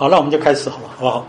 好，那我们就开始好了，好不好？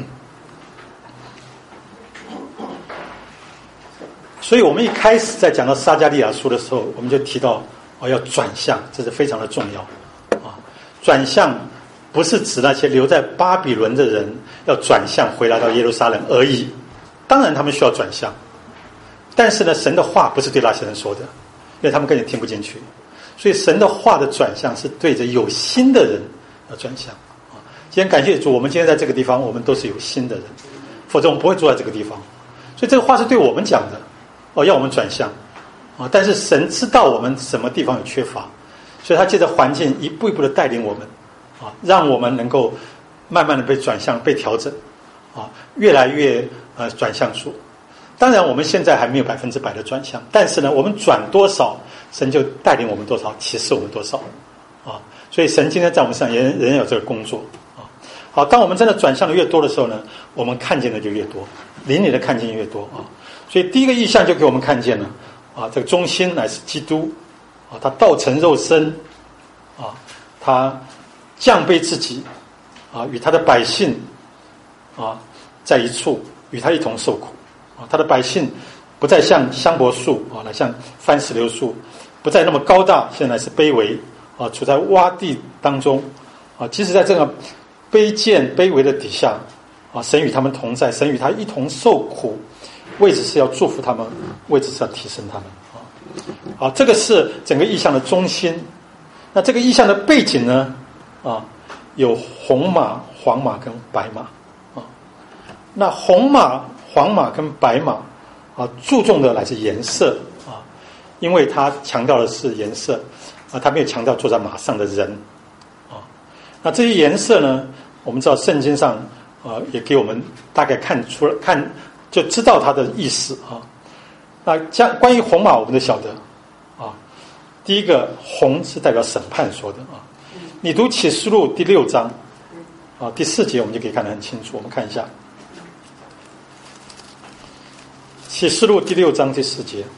所以我们一开始在讲到撒迦利亚书的时候，我们就提到要转向，这是非常的重要啊。转向不是指那些留在巴比伦的人要转向回来到耶路撒冷而已，当然他们需要转向，但是呢，神的话不是对那些人说的，因为他们根本听不进去。所以神的话的转向是对着有心的人要转向啊。今天感谢主，我们今天在这个地方，我们都是有心的人，否则我们不会坐在这个地方。所以这个话是对我们讲的。要我们转向啊！但是神知道我们什么地方有缺乏，所以他借着环境一步一步的带领我们啊，让我们能够慢慢的被转向、被调整啊，越来越转向主。当然我们现在还没有100%的转向，但是呢，我们转多少，神就带领我们多少，启示我们多少啊！所以神今天在我们身上仍然有这个工作啊。好，当我们真的转向的越多的时候呢，我们看见的就越多，灵里的看见越多啊。所以第一个意象就给我们看见了啊，这个中心乃是基督啊，他道成肉身啊，他降卑自己啊，与他的百姓啊在一处，与他一同受苦啊。他的百姓不再像香柏树啊，来像番石榴树，不再那么高大，现在是卑微啊，处在洼地当中啊。即使在这个卑贱卑微的底下啊，神与他们同在，神与他一同受苦。位置是要祝福他们，位置是要提升他们啊。好，这个是整个意象的中心。那这个意象的背景呢？啊，有红马、黄马跟白马啊。那红马、黄马跟白马啊，注重的乃是颜色啊，因为它强调的是颜色啊，它没有强调坐在马上的人啊。那这些颜色呢，我们知道圣经上也给我们大概看出来看。就知道它的意思啊。那关于红马，我们都晓得啊。第一个红是代表审判说的啊。你读启示录第6章啊第4节，我们就可以看得很清楚。我们看一下启示录第6章第4节，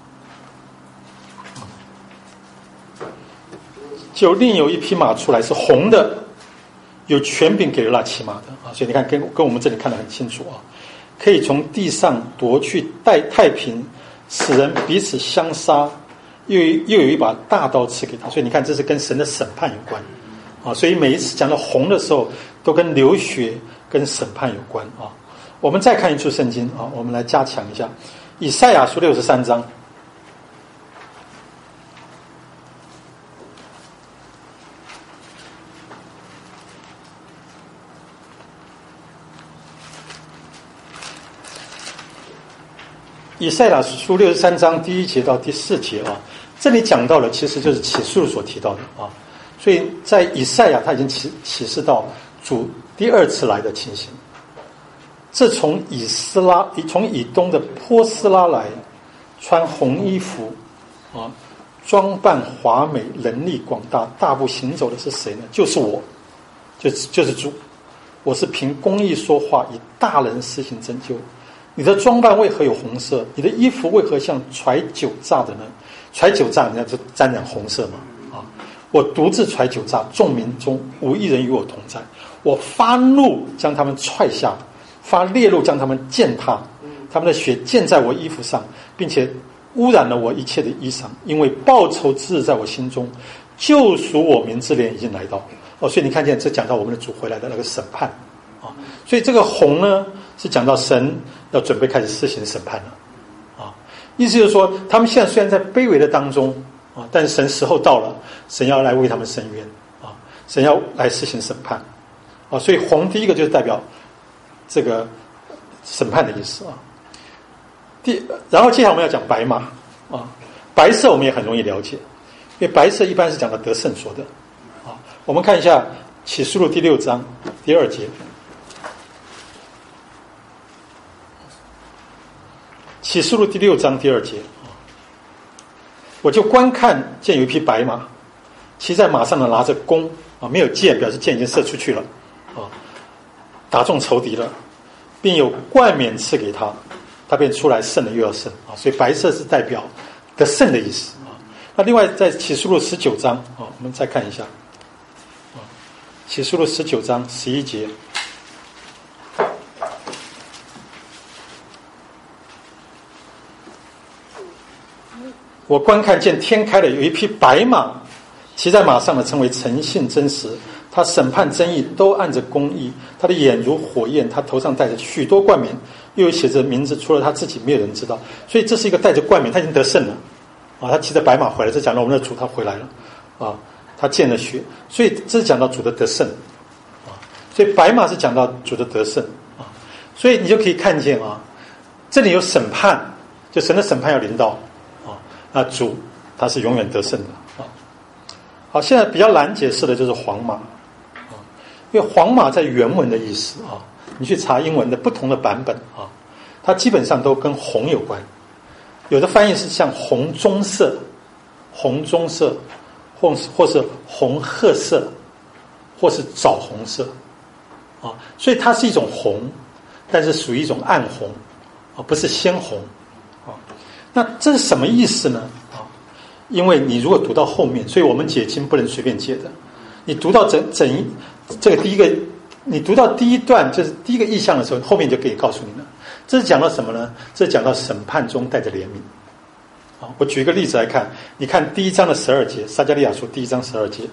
就另有一匹马出来是红的，有权柄给了那骑马的啊。所以你看跟我们这里看得很清楚啊。可以从地上夺去太平，使人彼此相杀，又有一把大刀赐给他。所以你看，这是跟神的审判有关啊。所以每一次讲到红的时候，都跟流血、跟审判有关啊。我们再看一处圣经啊，我们来加强一下以赛亚书63章。以赛亚书63章第1节到第4节啊，这里讲到了其实就是启示录所提到的啊，所以在以赛亚他已经启示到主第2次来的情形。这从以东的波斯拉来，穿红衣服啊，装扮华美，能力广大，大步行走的是谁呢？就是我，就是主。我是凭公义说话，以大能施行拯救。你的装扮为何有红色？你的衣服为何像揣酒榨的呢？揣酒榨人家就沾染红色嘛啊！我独自揣酒榨，众民中无一人与我同在。我发怒将他们踹下，发烈怒将他们践踏，他们的血溅在我衣服上，并且污染了我一切的衣裳。因为报仇之日在我心中，救赎我民之年已经来到。哦，所以你看见这讲到我们的主回来的那个审判啊，所以这个红呢是讲到神要准备开始施行审判了啊，意思就是说他们现在虽然在卑微的当中啊，但是神时候到了，神要来为他们伸冤啊，神要来施行审判啊，所以红第一个就是代表这个审判的意思啊。然后接下来我们要讲白马啊，白色我们也很容易了解，因为白色一般是讲到得胜说的啊。我们看一下启示录第6章第2节。启示录第6章第2节，我就观看，见有一匹白马，骑在马上的拿着弓啊，没有箭，表示箭已经射出去了啊，打中仇敌了，并有冠冕赐给他，他便出来胜了又要胜啊，所以白色是代表得胜的意思啊。那另外在启示录19章啊，我们再看一下啊， 启示录19章11节。我观看见天开了，有一匹白马，骑在马上的称为诚信真实，他审判正义都按着公义，他的眼如火焰，他头上戴着许多冠冕，又有写着名字，除了他自己没有人知道。所以这是一个带着冠冕，他已经得胜了他骑着白马回来，这讲到我们的主他回来了他见了血，所以这是讲到主的得胜所以白马是讲到主的得胜所以你就可以看见这里有审判，就神的审判要临到主他是永远得胜的好，现在比较难解释的就是黄马因为黄马在原文的意思你去查英文的不同的版本它基本上都跟红有关，有的翻译是像红棕色、红棕色，或是红褐色，或是枣红色所以它是一种红，但是属于一种暗红不是鲜红那这是什么意思呢因为你如果读到后面，所以我们解经不能随便解的。你读到这个第一个，你读到第一段就是第一个意象的时候，后面就可以告诉你了。这是讲到什么呢？这是讲到审判中带着怜悯我举一个例子来看，你看第1章的12节，撒迦利亚书第1章12节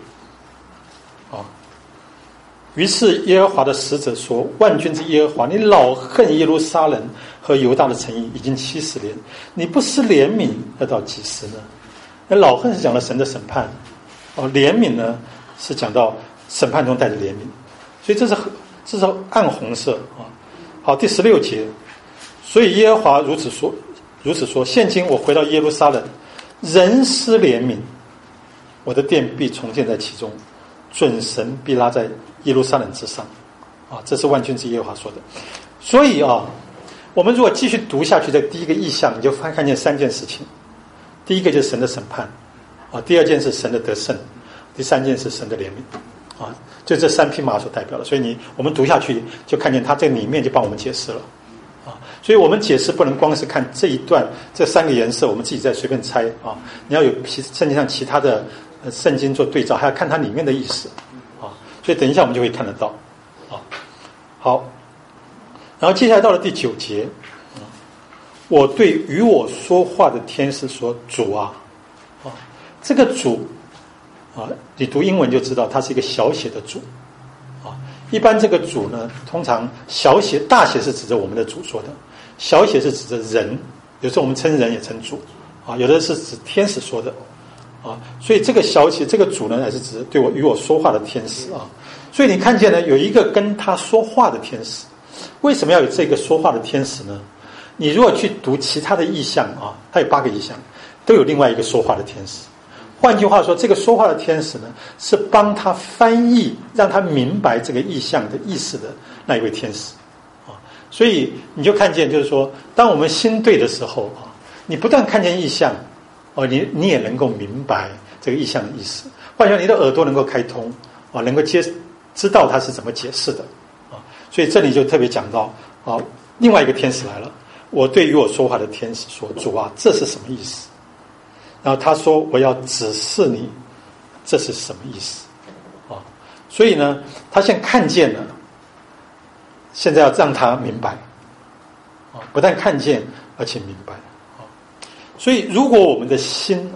于是耶和华的使者说，万军之耶和华，你老恨耶路撒冷和犹大的城邑已经70年，你不施怜悯要到几时呢？那老恨是讲到神的审判怜悯呢是讲到审判中带着怜悯，所以这是暗红色好，第16节，所以耶和华如此说，现今我回到耶路撒冷，人施怜悯，我的殿必重建在其中，准神必拉在耶路撒冷之上这是万军之耶和华说的。所以我们如果继续读下去，这第一个意象你就看见3件事情。第一个就是神的审判第二件是神的得胜，第三件是神的怜悯就这3匹马所代表的。所以我们读下去就看见它这里面就帮我们解释了所以我们解释不能光是看这一段这3个颜色我们自己再随便猜你要有圣经上其他的圣经做对照，还要看它里面的意思所以等一下我们就会看得到好，然后接下来到了第9节，我对与我说话的天使说，主这个主你读英文就知道它是一个小写的主一般这个主呢，通常小写大写是指着我们的主说的，小写是指着人，有时候我们称人也称主有的是指天使说的所以这个小写这个主呢，还是指对我与我说话的天使所以你看见呢，有一个跟他说话的天使。为什么要有这个说话的天使呢？你如果去读其他的意象它有8个意象，都有另外一个说话的天使。换句话说，这个说话的天使呢，是帮他翻译，让他明白这个意象的意思的那一位天使所以你就看见，就是说，当我们心对的时候你不但看见意象你也能够明白这个意象的意思。换句话说，你的耳朵能够开通能够知道它是怎么解释的所以这里就特别讲到另外一个天使来了，我对与我说话的天使说，主这是什么意思？然后他说，我要指示你这是什么意思所以呢，他现在看见了，现在要让他明白不但看见而且明白所以如果我们的心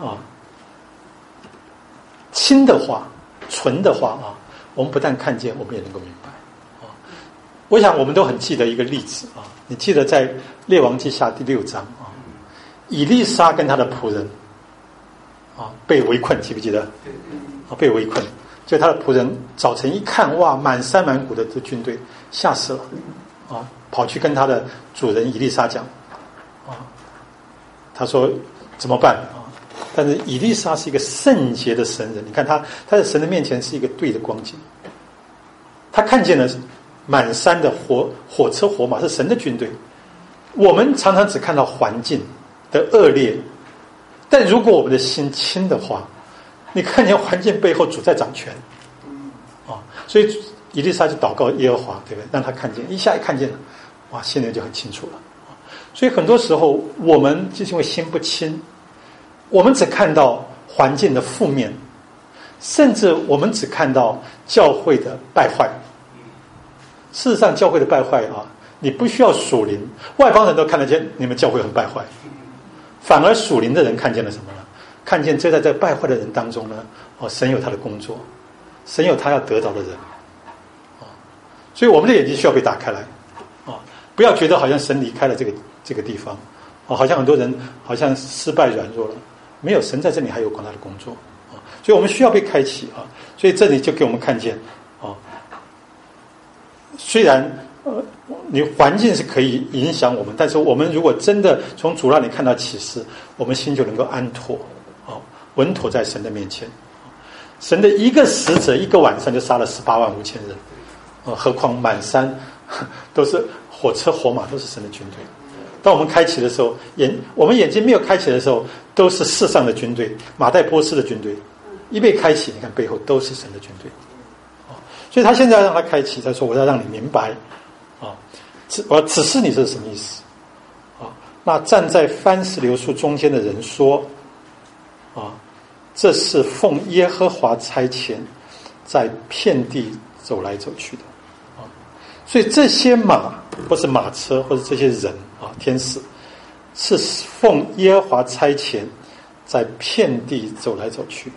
清的话，纯的话我们不但看见，我们也能够明白我想我们都很记得一个例子你记得在列王记下第6章以利沙跟他的仆人被围困，记不记得被围困，就他的仆人早晨一看，哇，满山满谷的军队，吓死了跑去跟他的主人以利沙讲他说怎么办但是以利沙是一个圣洁的神人，你看他在神的面前是一个对的光景，他看见了满山的火车火马，是神的军队。我们常常只看到环境的恶劣，但如果我们的心清的话，你看见环境背后主在掌权所以以利沙就祷告耶和华，对不对？让他看见，一下看见了，哇，心里就很清楚了所以很多时候我们就是因为心不清，我们只看到环境的负面， 甚至我们只看到教会的败坏。事实上教会的败坏啊，你不需要属灵，外邦人都看得见你们教会很败坏，反而属灵的人看见了什么呢？看见在这败坏的人当中呢，神有他的工作，神有他要得着的人，所以我们的眼睛需要被打开来，不要觉得好像神离开了这个地方，好像很多人好像失败软弱了，没有，神在这里还有广大的工作，所以我们需要被开启啊。所以这里就给我们看见啊，虽然你环境是可以影响我们，但是我们如果真的从主那里看到启示，我们心就能够安妥稳妥在神的面前。神的一个使者一个晚上就杀了18万5千人，何况满山都是火车火马，都是神的军队。当我们开启的时候，我们眼睛没有开启的时候，都是世上的军队，马代波斯的军队。一被开启，你看背后都是神的军队。所以他现在让他开启，他说我要让你明白我要指示你这是什么意思那站在番石榴树中间的人说这是奉耶和华差遣，在遍地走来走去的所以这些马或是马车或者这些人天使是奉耶和华差遣，在遍地走来走去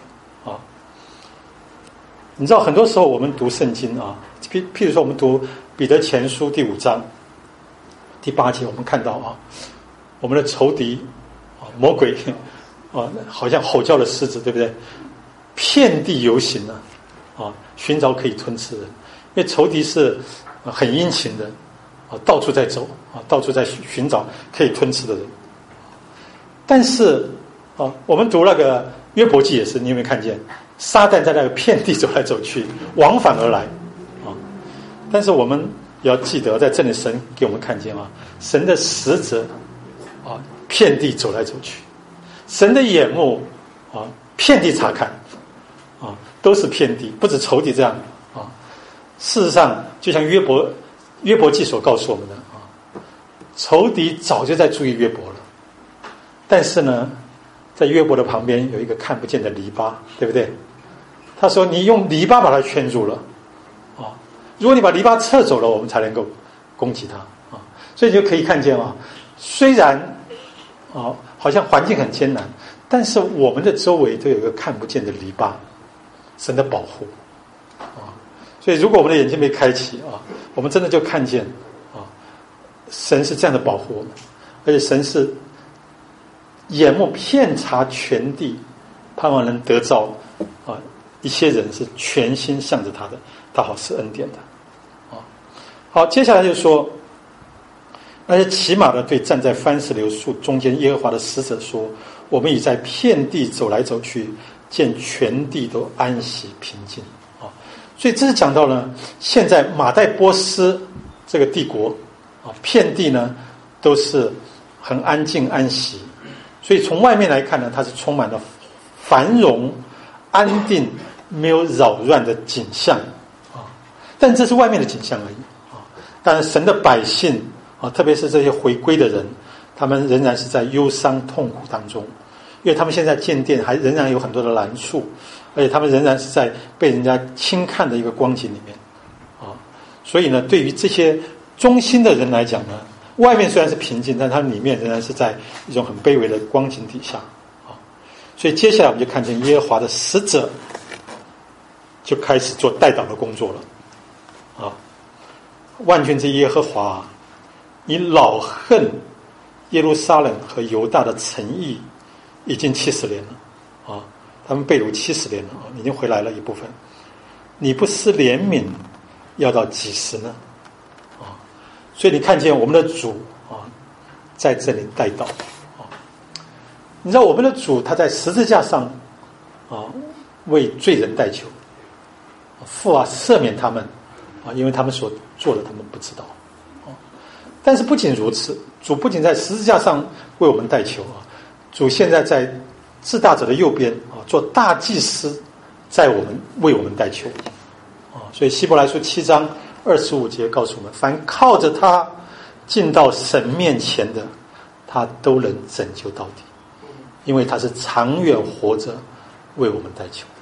你知道很多时候我们读圣经譬如说我们读彼得前书第5章第8节，我们看到我们的仇敌魔鬼好像吼叫的狮子，对不对？遍地游行寻找可以吞吃人，因为仇敌是很殷勤的到处在走到处在寻找可以吞吃的人。但是我们读那个约伯记也是，你有没有看见撒旦在那个遍地走来走去，往返而来但是我们也要记得，在这里神给我们看见神的使者遍地走来走去，神的眼目遍地查看都是遍地，不止仇敌这样事实上就像约伯记所告诉我们的仇敌早就在注意约伯了，但是呢在约伯的旁边有一个看不见的篱笆，对不对？他说你用篱笆把它圈住了如果你把篱笆撤走了，我们才能够攻击他所以就可以看见虽然好像环境很艰难，但是我们的周围都有一个看不见的篱笆，神的保护所以如果我们的眼睛被开启我们真的就看见神是这样的保护我们，而且神是眼目遍察全地，盼望能得着一些人是全心向着他的，他好是恩典的好，接下来就说那些骑马的对站在番石榴树中间耶和华的使者说，我们已在遍地走来走去，见全地都安息平静所以这是讲到了现在马代波斯这个帝国遍地呢都是很安静安息，所以从外面来看呢，它是充满了繁荣安定没有扰乱的景象但这是外面的景象而已当然神的百姓特别是这些回归的人，他们仍然是在忧伤痛苦当中，因为他们现在建殿还仍然有很多的难处，而且他们仍然是在被人家轻看的一个光景里面所以呢对于这些忠心的人来讲呢，外面虽然是平静，但他们里面仍然是在一种很卑微的光景底下所以接下来我们就看见耶和华的使者就开始做代祷的工作了万军之耶和华，你老恨耶路撒冷和犹大的诚意已经70年了他们被掳70年了已经回来了一部分，你不施怜悯要到几时呢所以你看见我们的主在这里代祷你知道我们的主他在十字架上为罪人代求，父赦免他们因为他们所做的他们不知道但是不仅如此，主不仅在十字架上为我们代求主现在在至大者的右边做大祭司，为我们代求所以希伯来书7章25节告诉我们，凡靠着他进到神面前的，他都能拯救到底，因为他是长远活着为我们代求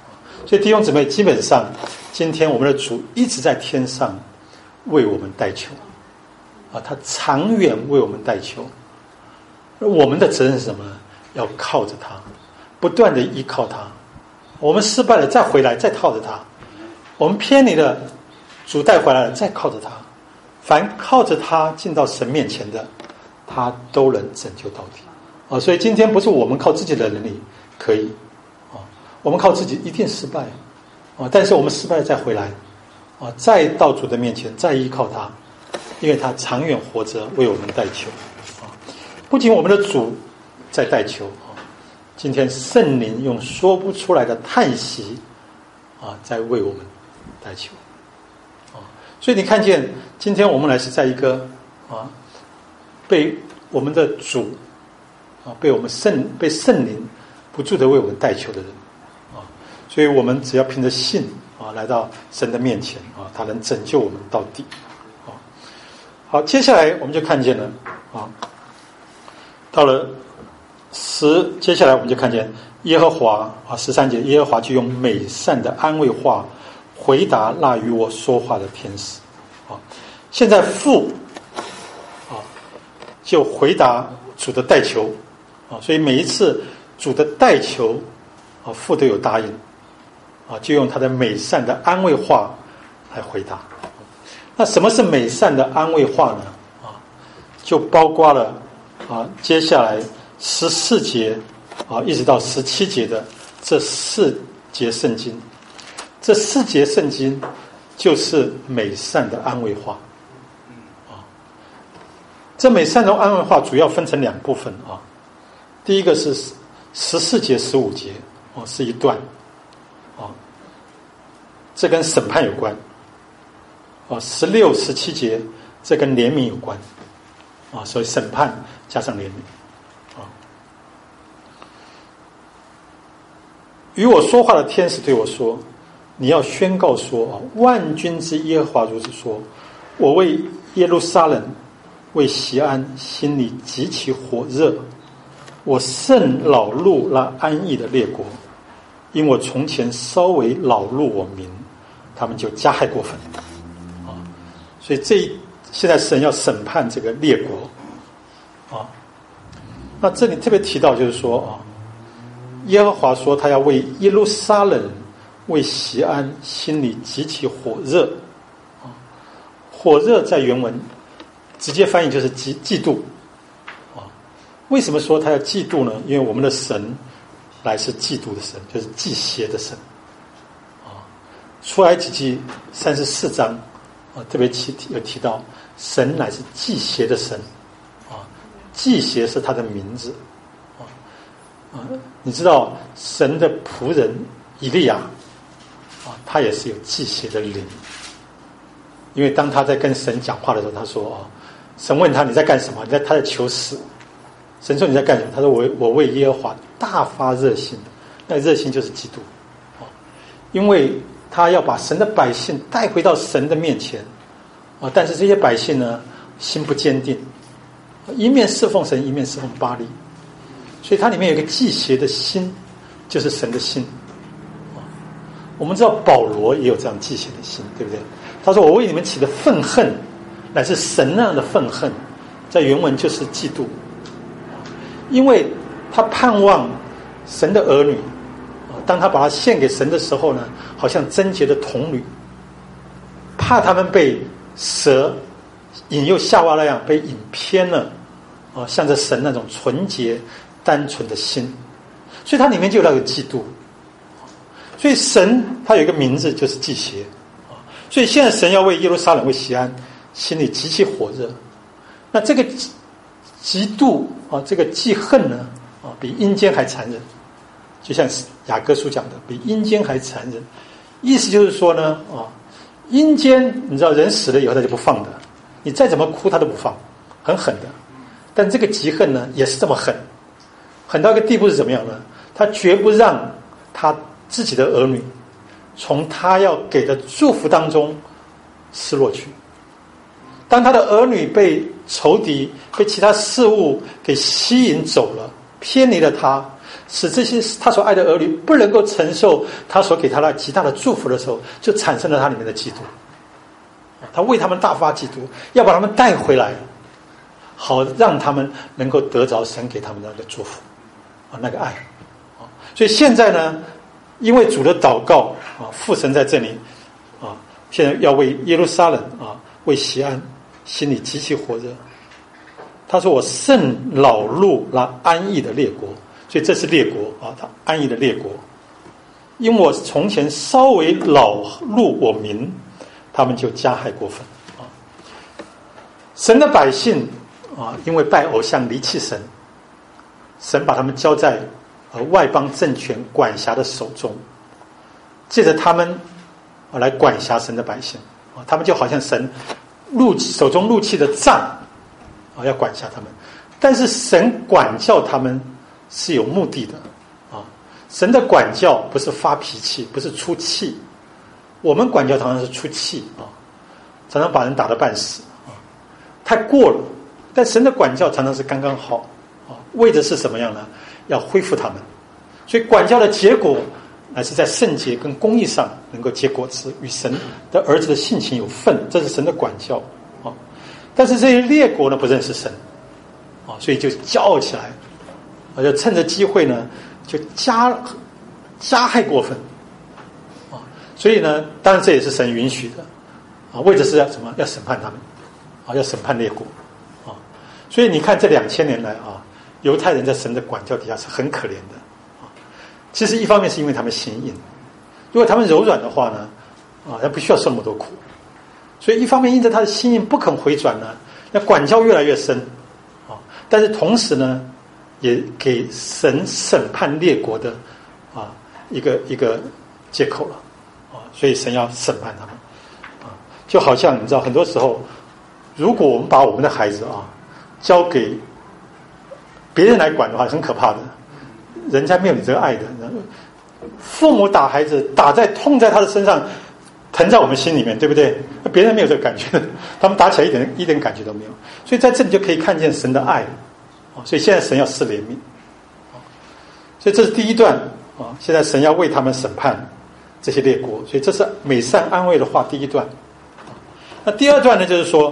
所以弟兄姊妹，基本上今天我们的主一直在天上为我们代求啊，他长远为我们代求。我们的责任是什么呢？要靠着他，不断的依靠他。我们失败了再回来，再靠着他。我们偏离了，主带回来了，再靠着他。凡靠着他进到神面前的，他都能拯救到底啊！所以今天不是我们靠自己的能力可以啊，我们靠自己一定失败啊！但是我们失败了再回来啊，再到主的面前，再依靠他，因为他长远活着为我们代求啊！不仅我们的主在代求啊，今天圣灵用说不出来的叹息啊，在为我们代求啊！所以你看见今天我们来是在一个啊，被我们的主啊，被圣灵不住的为我们代求的人啊，所以我们只要凭着信啊，来到神的面前啊，他能拯救我们到底啊。好，接下来我们就看见了啊，到了接下来我们就看见耶和华啊，13节，耶和华就用美善的安慰话回答那与我说话的天使啊。现在父啊就回答主的代求啊，所以每一次主的代求啊，父都有答应啊，就用他的美善的安慰话来回答。那什么是美善的安慰话呢？啊，就包括了啊，接下来14节啊，一直到17节的这4节圣经，这4节圣经就是美善的安慰话啊。这美善的安慰话主要分成2部分啊。第一个是14节、15节啊，是一段啊，这跟审判有关啊。16、17节这跟怜悯有关啊，所以审判加上怜悯。与我说话的天使对我说，你要宣告说，万军之耶和华如此说，我为耶路撒冷，为锡安心里极其火热，我甚恼怒那安逸的列国，因我从前稍微恼怒我民，他们就加害过分啊。所以现在神要审判这个列国啊。那这里特别提到就是说啊，耶和华说他要为耶路撒冷，为锡安心里极其火热啊。火热在原文直接翻译就是嫉妒啊。为什么说他要嫉妒呢？因为我们的神乃是嫉妒的神，就是忌邪的神啊。出埃及记34章啊，特别有提到神乃是忌邪的神啊，忌邪是他的名字啊。你知道神的仆人以利亚啊，他也是有忌邪的灵，因为当他在跟神讲话的时候，他说啊，神问他你在干什么？他在求死。神说你在干什么？他说我为耶和华大发热心，那热心就是嫉妒啊，因为他要把神的百姓带回到神的面前啊，但是这些百姓呢，心不坚定，一面侍奉神，一面侍奉巴力。所以它里面有一个忌邪的心，就是神的心啊。我们知道保罗也有这样忌邪的心，对不对？他说我为你们起的愤恨乃是神那样的愤恨，在原文就是嫉妒，因为他盼望神的儿女当他把他献给神的时候呢，好像贞洁的童女，怕他们被蛇引诱夏娃那样被引偏了啊，向着神那种纯洁单纯的心，所以它里面就有那个嫉妒。所以神他有一个名字就是忌邪啊，所以现在神要为耶路撒冷为锡安心里极其火热。那这个嫉妒啊，这个记恨呢啊，比阴间还残忍，就像雅各书讲的，比阴间还残忍。意思就是说呢啊，阴间你知道人死了以后他就不放的，你再怎么哭他都不放，很狠的。但这个嫉恨呢也是这么狠，狠到一个地步是怎么样呢？他绝不让他自己的儿女从他要给的祝福当中失落去。当他的儿女被仇敌、被其他事物给吸引走了，偏离了他， 使这些他所爱的儿女不能够承受他所给他的极大的祝福的时候，就产生了他里面的嫉妒。他为他们大发嫉妒，要把他们带回来，好让他们能够得着神给他们的那个祝福那个爱。所以现在呢，因为主的祷告父神在这里现在要为耶路撒冷为锡安心里极其火热。他说：“我甚恼怒那安逸的列国。”所以这是列国他安逸的列国，因我从前稍微恼怒我民，他们就加害过分神的百姓因为拜偶像离弃神，神把他们交在外邦政权管辖的手中，借着他们来管辖神的百姓他们就好像神手中怒气的杖要管辖他们。但是神管教他们是有目的的神的管教不是发脾气，不是出气。我们管教常常是出气常常把人打得半死太过了。但神的管教常常是刚刚好为的是什么样呢？要恢复他们。所以管教的结果乃是在圣洁跟公义上能够结果子，与神的儿子的性情有份，这是神的管教但是这些列国呢不认识神所以就骄傲起来就趁着机会呢就加害过分所以呢当然这也是神允许的为的是要什么？要审判他们要审判列国所以你看这2000年来犹太人在神的管教底下是很可怜的其实一方面是因为他们心硬，如果他们柔软的话呢他不需要受那么多苦。所以一方面因着他的心硬不肯回转呢，那管教越来越深但是同时呢也给神审判列国的一个借口了所以神要审判他们就好像你知道很多时候如果我们把我们的孩子交给别人来管的话很可怕的，人家没有你这个爱的。父母打孩子痛在他的身上，疼在我们心里面，对不对？别人没有这个感觉，他们打起来一点感觉都没有。所以在这里就可以看见神的爱所以现在神要施怜悯所以这是第一段现在神要为他们审判这些列国，所以这是美善安慰的话第一段那第二段呢就是说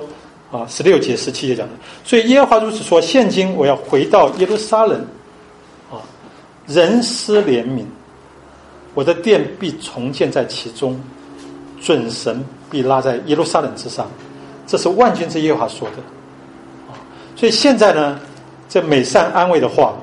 16节17节讲的，所以耶和华如此说，现今我要回到耶路撒冷人施怜悯，我的殿必重建在其中，准绳必拉在耶路撒冷之上。这是万军之耶和华说的所以现在呢这美善安慰的话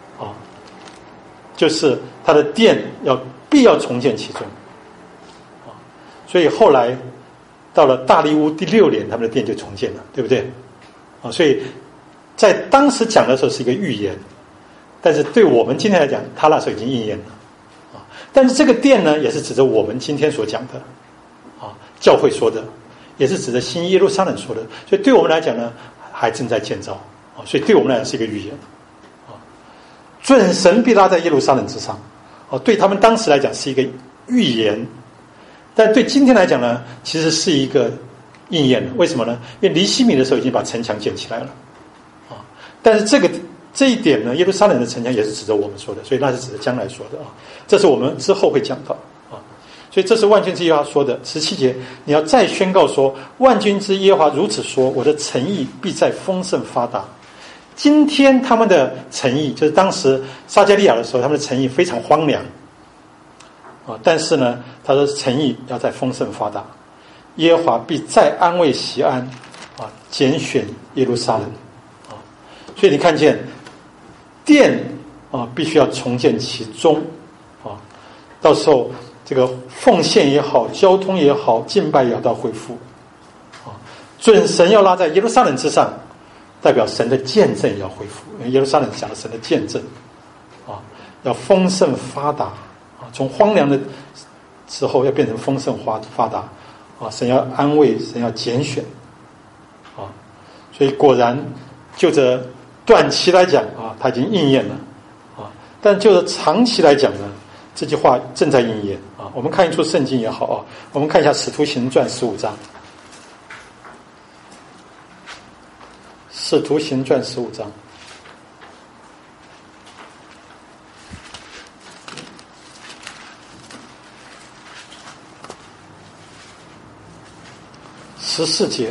就是他的殿必要重建其中所以后来到了大利乌第6年他们的殿就重建了，对不对所以在当时讲的时候是一个预言，但是对我们今天来讲他那时候已经应验了但是这个殿呢也是指着我们今天所讲的教会说的，也是指着新耶路撒冷说的，所以对我们来讲呢还正在建造所以对我们来讲是一个预言准绳必拉在耶路撒冷之上对他们当时来讲是一个预言，但对今天来讲呢其实是一个应验了。为什么呢？因为尼希米的时候已经把城墙建起来了但是这一点呢耶路撒冷的城墙也是指着我们说的，所以那是指着将来说的这是我们之后会讲到所以这是万军之耶和华说的。17节你要再宣告说，万军之耶和华如此说，我的诚意必在丰盛发达。今天他们的诚意就是当时撒迦利亚的时候他们的诚意非常荒凉但是呢他说诚意要在丰盛发达，耶和华必再安慰锡安拣选耶路撒冷所以你看见殿必须要重建其中到时候这个奉献也好，交通也好，敬拜也要到恢复准绳要拉在耶路撒冷之上，代表神的见证也要恢复。因为耶路撒冷讲了神的见证要丰盛发达从荒凉的时候要变成丰盛发达神要安慰，神要拣选所以果然就着短期来讲它已经应验了但就着长期来讲呢，这句话正在应验我们看一出圣经也好我们看一下使徒行传15章，使徒行传15章 14节。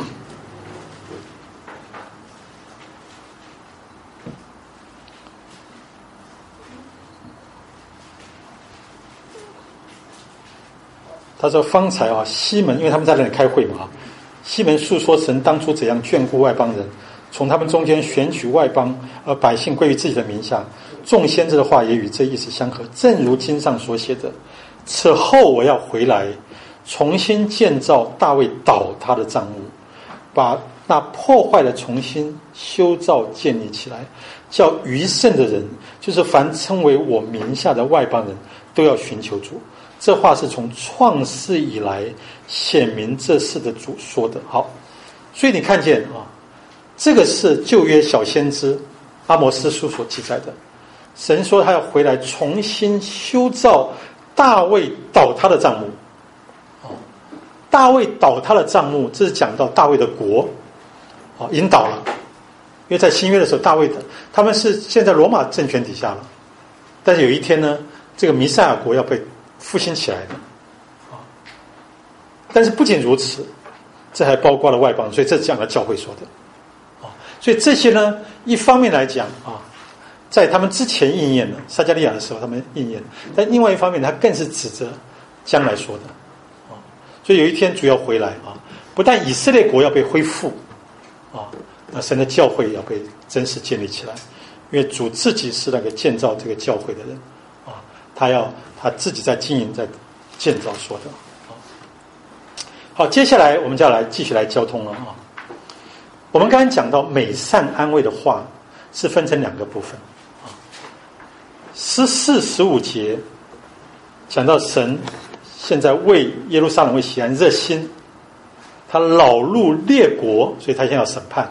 他说方才西门，因为他们在那里开会嘛，西门述说神当初怎样眷顾外邦人，从他们中间选取外邦，而百姓归于自己的名下。众先知的话也与这意思相合，正如经上所写的：此后我要回来，重新建造大卫倒塌的帐幕，把那破坏的重新修造建立起来，叫余剩的人，就是凡称为我名下的外邦人，都要寻求主。这话是从创世以来显明这事的主说的。好，所以你看见这个是旧约小先知阿摩司书所记载的。神说他要回来重新修造大卫倒塌的帐幕。大卫倒塌的帐幕，这是讲到大卫的国已经倒了。因为在新约的时候，大卫他们是现在罗马政权底下了，但是有一天呢，这个弥赛亚国要被复兴起来的。但是不仅如此，这还包括了外邦，所以这是讲了教会说的。所以这些呢，一方面来讲在他们之前应验了，撒迦利亚的时候他们应验了，但另外一方面他更是指着将来说的。所以有一天主要回来不但以色列国要被恢复那神的教会要被真实建立起来，因为主自己是那个建造这个教会的人他自己在经营在建造说的。好，接下来我们就要继续来交通了我们刚才讲到美善安慰的话是分成两个部分14、15节讲到神现在为耶路撒冷为锡安热心，他恼怒列国，所以他现在要审判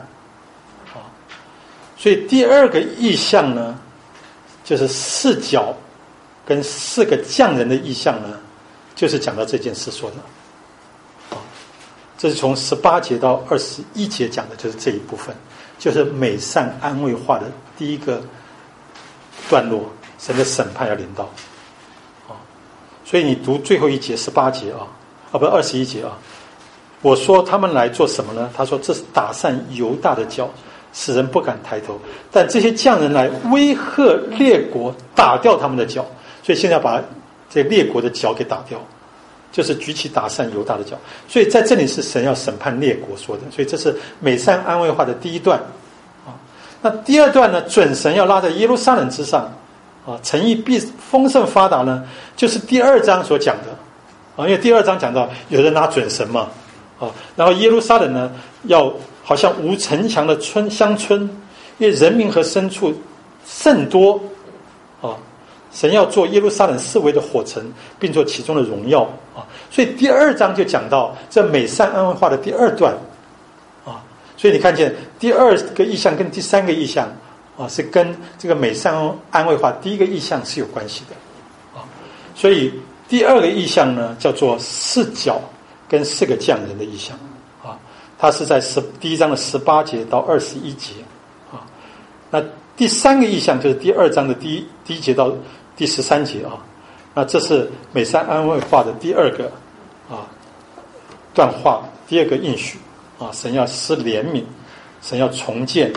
所以第二个意象呢，就是4角跟4个匠人的意象呢，就是讲到这件事说的这是从18节到21节讲的，就是这一部分，就是美善安慰话的第一个段落，神的审判要临到所以你读最后一节18节不是21节我说他们来做什么呢？他说这是打散犹大的脚，使人不敢抬头，但这些匠人来威吓列国，打掉他们的脚，所以现在把这列国的脚给打掉，就是举起打散犹大的脚。所以在这里是神要审判列国说的，所以这是美善安慰话的第一段那第二段呢，准神要拉在耶路撒冷之上城邑必丰盛发达呢，就是第2章所讲的因为第2章讲到有人拿准神嘛然后耶路撒冷呢要好像无城墙的乡村，因为人民和牲畜甚多神要做耶路撒冷四围的火城，并做其中的荣耀所以第2章就讲到这美善安慰话的第2段所以你看见第2个意象跟第3个意象是跟这个美善安慰话第1个意象是有关系的所以第2个意象呢叫做4角跟4个匠人的意象它是在第1章的18节到21节那第3个意象就是第2章的第1节到第13节那这是美善安慰话的第2个段话，第2个应许神要施怜悯，神要重建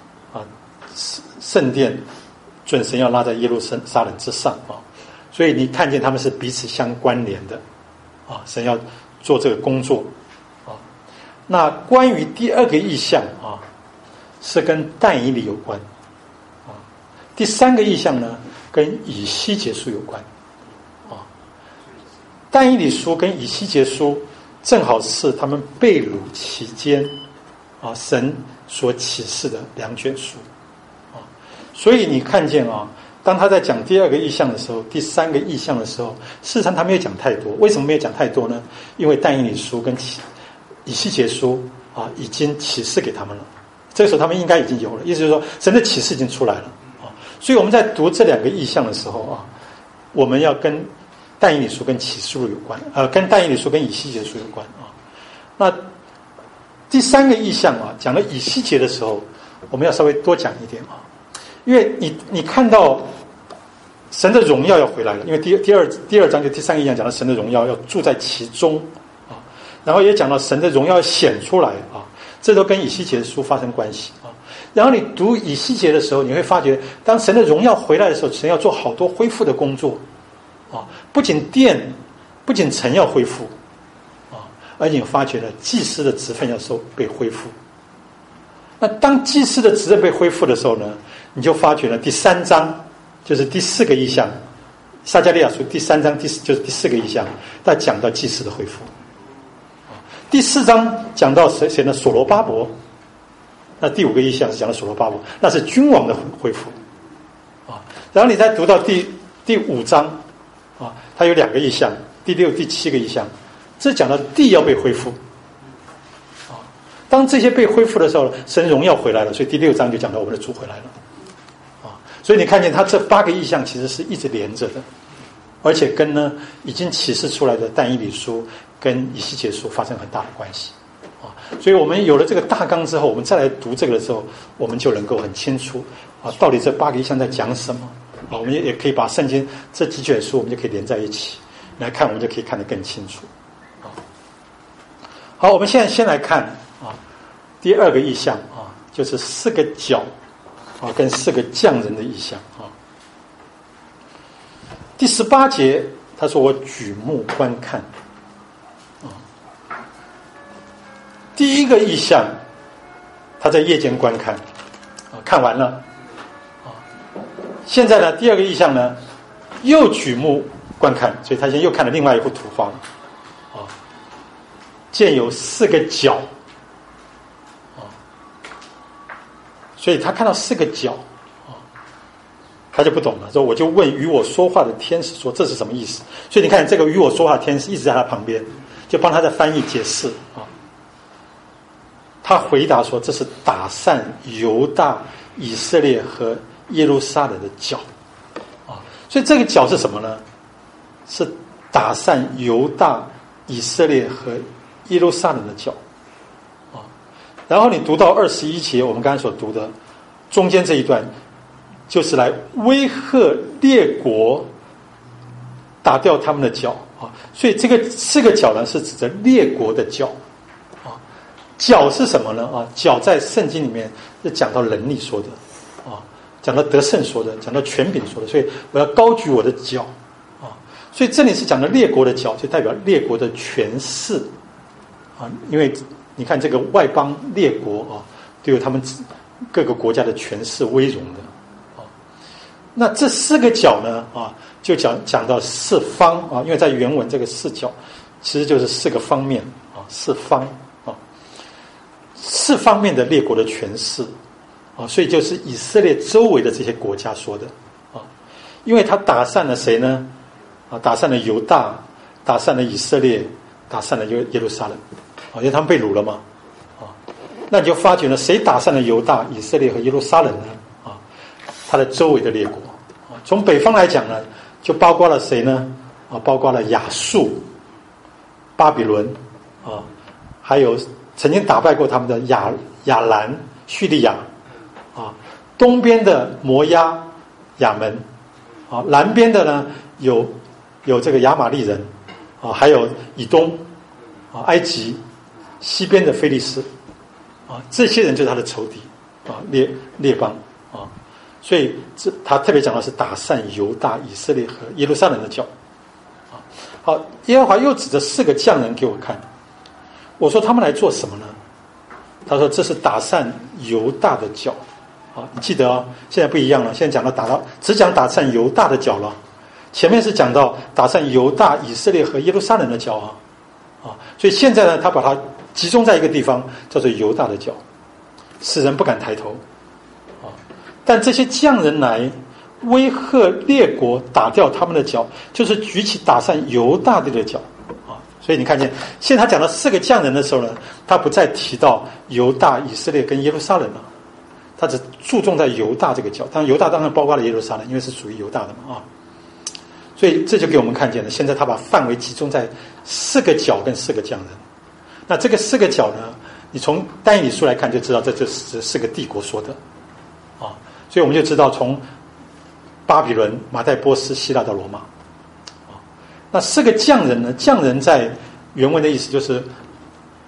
圣殿，准神要拉在耶路撒冷之上所以你看见他们是彼此相关联的神要做这个工作那关于第2个意象是跟但以理有关第3个意象呢跟以西结书有关但以理书跟以西结书正好是他们被掳期间神所启示的2卷书所以你看见当他在讲第2个意象的时候，第3个意象的时候，事实上他没有讲太多。为什么没有讲太多呢？因为但以理书跟以西结书已经启示给他们了，这个时候他们应该已经有了，意思就是说神的启示已经出来了所以我们在读这2个意象的时候我们要跟但以理书跟启示录有关跟但以理书跟以西结书有关那第3个意象讲了以西结的时候，我们要稍微多讲一点因为你看到神的荣耀要回来了，因为第二章就第3个意象讲到神的荣耀要住在其中然后也讲到神的荣耀显出来啊，这都跟以西结书发生关系啊。然后你读以西结的时候，你会发觉，当神的荣耀回来的时候，神要做好多恢复的工作啊，不仅城要恢复啊，而且你发觉了祭司的职分要被恢复。那当祭司的职分被恢复的时候呢，你就发觉了第3章就是第4个异象，撒迦利亚书第3章就是第4个异象，它讲到祭司的恢复。第4章讲到谁呢？所罗巴伯。那第5个异象是讲到所罗巴伯，那是君王的恢复啊。然后你再读到第5章啊，它有2个异象，第6、第7个异象，这讲到地要被恢复啊。当这些被恢复的时候，神荣耀回来了，所以第6章就讲到我们的主回来了啊。所以你看见它这8个异象其实是一直连着的，而且跟呢已经启示出来的但以理书跟以西结书发生很大的关系啊。所以我们有了这个大纲之后，我们再来读这个的时候，我们就能够很清楚啊，到底这8个异象在讲什么啊。我们也可以把圣经这几卷书我们就可以连在一起来看，我们就可以看得更清楚啊。好，我们现在先来看啊第2个异象啊，就是4个角啊跟4个匠人的异象啊。第18节他说我举目观看啊。第1个异象他在夜间观看啊，看完了啊。现在呢第2个异象呢又举目观看，所以他现在又看了另外一幅图画了啊，见有4个角啊，所以他看到4个角啊，他就不懂了，说我就问与我说话的天使说这是什么意思。所以你看这个与我说话的天使一直在他旁边，就帮他在翻译解释啊。他回答说这是打散犹大、以色列和耶路撒冷的角啊。所以这个角是什么呢？是打散犹大、以色列和耶路撒冷的角啊。然后你读到21节，我们刚才所读的中间这一段，就是来威吓列国，打掉他们的角啊。所以这个4个角呢，是指着列国的角啊。角是什么呢？啊，角在圣经里面是讲到能力说的啊，讲到得胜说的，讲到权柄说的。所以我要高举我的角啊。所以这里是讲的列国的角，就代表列国的权势啊。因为你看这个外邦列国啊，都有他们各个国家的权势威荣的啊。那这4个角呢啊，就讲到4方啊，因为在原文这个4角其实就是4个方面啊，4方啊，4方面的列国的权势啊，所以就是以色列周围的这些国家说的啊。因为他打散了谁呢？啊，打散了犹大，打散了以色列，打散了耶路撒冷啊，因为他们被掳了嘛啊。那你就发觉呢，谁打散了犹大、以色列和耶路撒冷呢？啊，他的周围的列国啊。从北方来讲呢，就包括了谁呢？啊，包括了亚述、巴比伦啊，还有曾经打败过他们的亚兰、叙利亚啊，东边的摩押、亚门啊，南边的呢有这个亚玛利人啊，还有以东啊、埃及，西边的非利士啊，这些人就是他的仇敌啊，列邦啊。所以他特别讲的是打散犹大、以色列和耶路撒冷的角啊。好，耶和华又指着4个匠人给我看，我说他们来做什么呢？他说这是打散犹大的角啊。你记得哦，现在不一样了，现在讲到只讲打散犹大的角了。前面是讲到打散犹大、以色列和耶路撒冷的角啊，所以现在呢，他把它集中在一个地方，叫做犹大的角，使人不敢抬头啊。但这些匠人来威吓列国，打掉他们的角，就是举起打散犹大的角啊。所以你看见，现在他讲到4个匠人的时候呢，他不再提到犹大、以色列跟耶路撒冷了，他只注重在犹大这个角。当然，犹大当然包括了耶路撒冷，因为是属于犹大的嘛啊。所以这就给我们看见了，现在他把范围集中在4个角跟4个匠人。那这个4个角呢，你从但以理书来看就知道，这就是4个帝国说的啊。所以我们就知道，从巴比伦、马代波斯、希腊到罗马啊。那4个匠人呢，匠人在原文的意思就是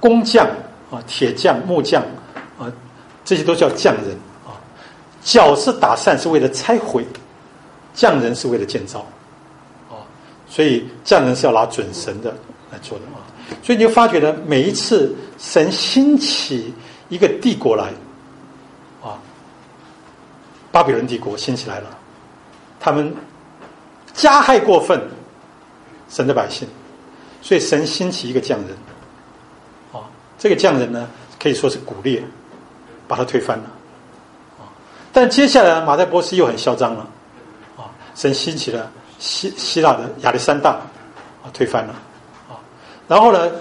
工匠啊、铁匠、木匠啊，这些都叫匠人啊。脚是打散是为了拆毁，匠人是为了建造啊。所以匠人是要拿准绳的来做的啊。所以你就发觉呢，每一次神兴起一个帝国来啊，巴比伦帝国兴起来了，他们加害过分神的百姓，所以神兴起一个匠人啊，这个匠人呢可以说是古列，把他推翻了啊。但接下来马代波斯又很嚣张了啊，神兴起了希腊的亚历山大啊，推翻了啊。然后呢，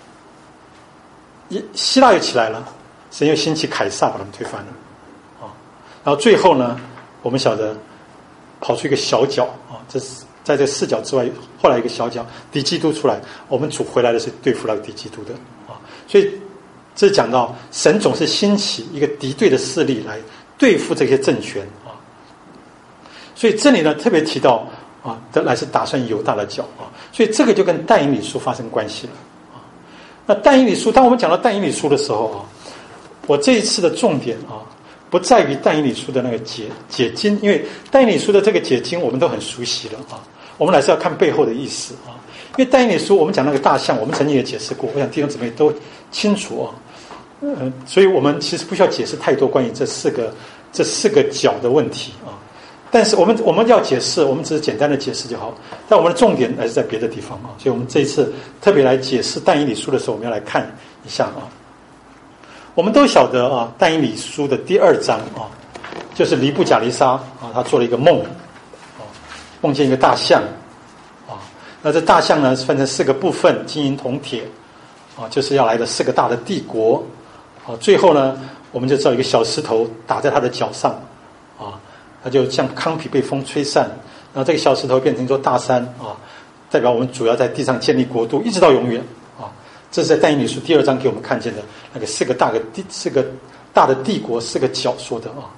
希腊又起来了，神又兴起凯撒把他们推翻了啊。然后最后呢，我们晓得跑出一个小角啊，这是在这四角之外，后来一个小角敌基督出来，我们主回来的是对付那个敌基督的啊。所以这讲到神总是兴起一个敌对的势力来对付这些政权啊。所以这里呢特别提到啊，来是打算犹大的脚啊，所以这个就跟但以理书发生关系了啊。那但以理书，当我们讲到但以理书的时候啊，我这一次的重点啊，不在于但以理书的那个解经，因为但以理书的这个解经我们都很熟悉了啊，我们还是要看背后的意思啊。因为但以理书我们讲那个大象，我们曾经也解释过，我想弟兄姊妹都清楚啊。所以我们其实不需要解释太多关于这四个角的问题啊。但是我们要解释，我们只是简单的解释就好。但我们的重点还是在别的地方啊。所以我们这一次特别来解释但以理书的时候，我们要来看一下啊。我们都晓得啊，但以理书的第2章啊，就是尼布甲尼撒啊，他做了一个梦啊，梦见一个大象啊。那这大象呢，分成4个部分，金银铜铁啊，就是要来的4个大的帝国啊。最后呢，我们就知道一个小石头打在他的脚上啊。它就像糠皮被风吹散，然后这个小石头变成一座大山啊，代表我们主要在地上建立国度，一直到永远啊。这是在但以理书第2章给我们看见的那个4个大的帝国4个角说的啊。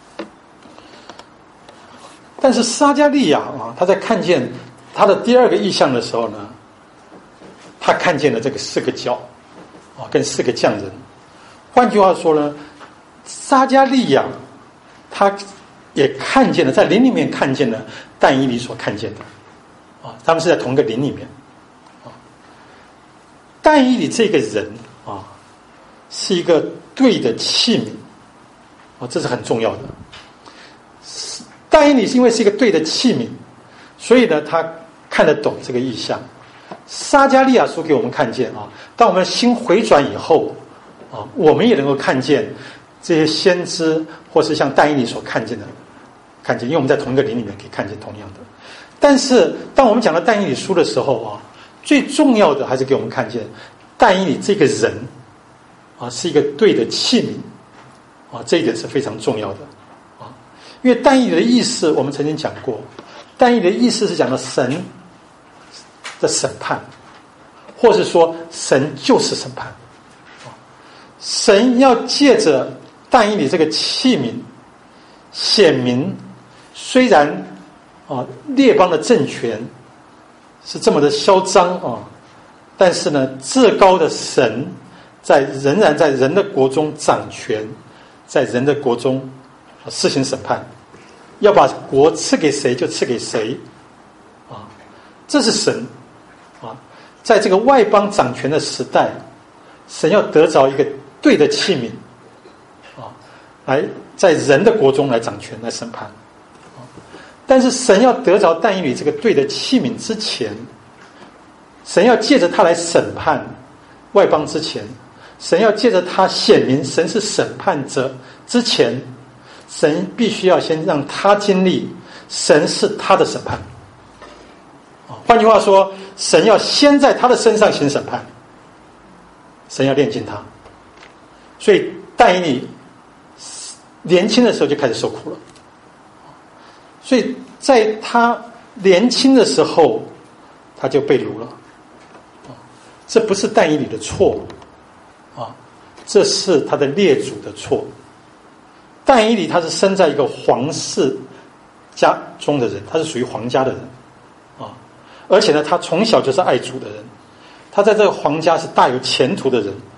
但是撒迦利亚啊，他在看见他的第2个异象的时候呢，他看见了这个4个角啊，跟4个匠人。换句话说呢，撒迦利亚他也看见了，在灵里面看见了但以理所看见的啊，他们是在同一个灵里面啊。但以理这个人啊，是一个对的器皿啊，这是很重要的。但以理是因为是一个对的器皿，所以呢，他看得懂这个意象。撒迦利亚书给我们看见啊，当我们心回转以后啊，我们也能够看见这些先知，或是像但以理所看见的。因为我们在同一个灵里面可以看见同样的。但是当我们讲到但以理书的时候啊，最重要的还是给我们看见但以理这个人啊，是一个对的器皿啊，这一点是非常重要的啊。因为但以理的意思我们曾经讲过，但以理的意思是讲到神的审判，或是说神就是审判啊。神要借着但以理这个器皿显明，虽然啊列邦的政权是这么的嚣张啊，但是呢，至高的神仍然在人的国中掌权，在人的国中施行审判，要把国赐给谁就赐给谁啊，这是神啊，在这个外邦掌权的时代，神要得着一个对的器皿啊，来在人的国中来掌权来审判。但是神要得着但以理这个对的器皿之前，神要借着他来审判外邦之前，神要借着他显明神是审判者之前，神必须要先让他经历神是他的审判。换句话说，神要先在他的身上行审判，神要炼净他。所以但以理年轻的时候就开始受苦了，所以在他年轻的时候他就被掳了，这不是但以理的错啊，这是他的列祖的错。但以理他是生在一个皇室家中的人，他是属于皇家的人啊，而且呢他从小就是爱主的人，他在这个皇家是大有前途的人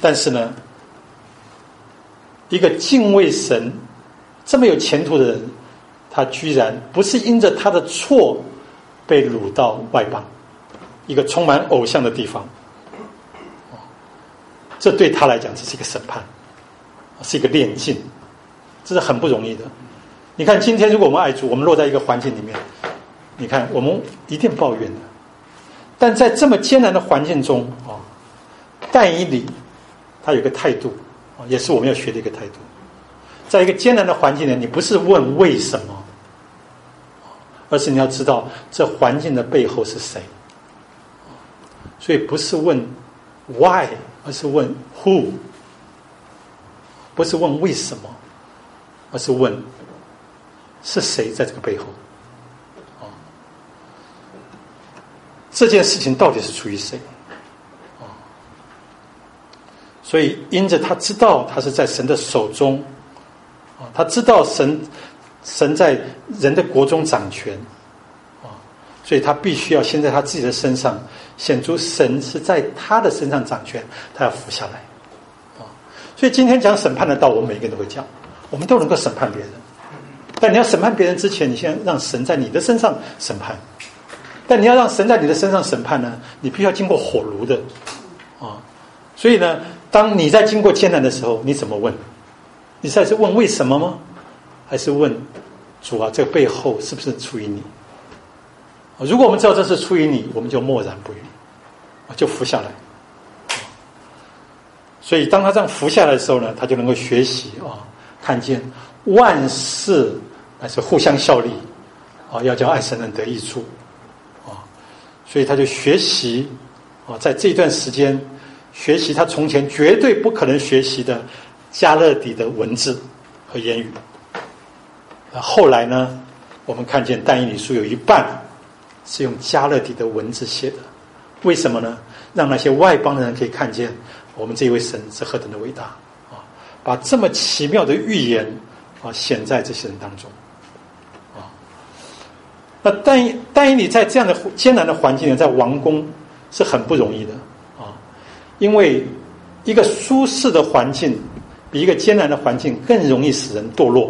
但是呢，一个敬畏神这么有前途的人，他居然不是因着他的错被掳到外邦，一个充满偶像的地方。这对他来讲，这是一个审判，是一个炼净，这是很不容易的。你看，今天如果我们爱主，我们落在一个环境里面，你看我们一定抱怨的。但在这么艰难的环境中但以理他有一个态度也是我们要学的一个态度。在一个艰难的环境里，你不是问为什么，而是你要知道这环境的背后是谁。所以不是问 why， 而是问 who， 不是问为什么，而是问是谁在这个背后。这件事情到底是出于谁？所以因着他知道他是在神的手中，他知道神在人的国中掌权，所以他必须要先在他自己的身上显出神是在他的身上掌权，他要服下来。所以今天讲审判的道，我们每一个人都会讲，我们都能够审判别人。但你要审判别人之前，你先让神在你的身上审判。但你要让神在你的身上审判呢，你必须要经过火炉的所以呢，当你在经过艰难的时候，你怎么问？你是问为什么吗？还是问主啊，这个背后是不是出于你？如果我们知道这是出于你，我们就默然不语，就服下来。所以当他这样服下来的时候呢，他就能够学习看见万事乃是互相效力要叫爱神人得益处所以他就学习在这段时间学习他从前绝对不可能学习的加勒底的文字和言语。后来呢，我们看见但以理书有一半是用加勒底的文字写的，为什么呢？让那些外邦的人可以看见我们这一位神是何等的伟大把这么奇妙的预言显在这些人当中那但以理在这样的艰难的环境里，在王宫是很不容易的因为一个舒适的环境比一个艰难的环境更容易使人堕落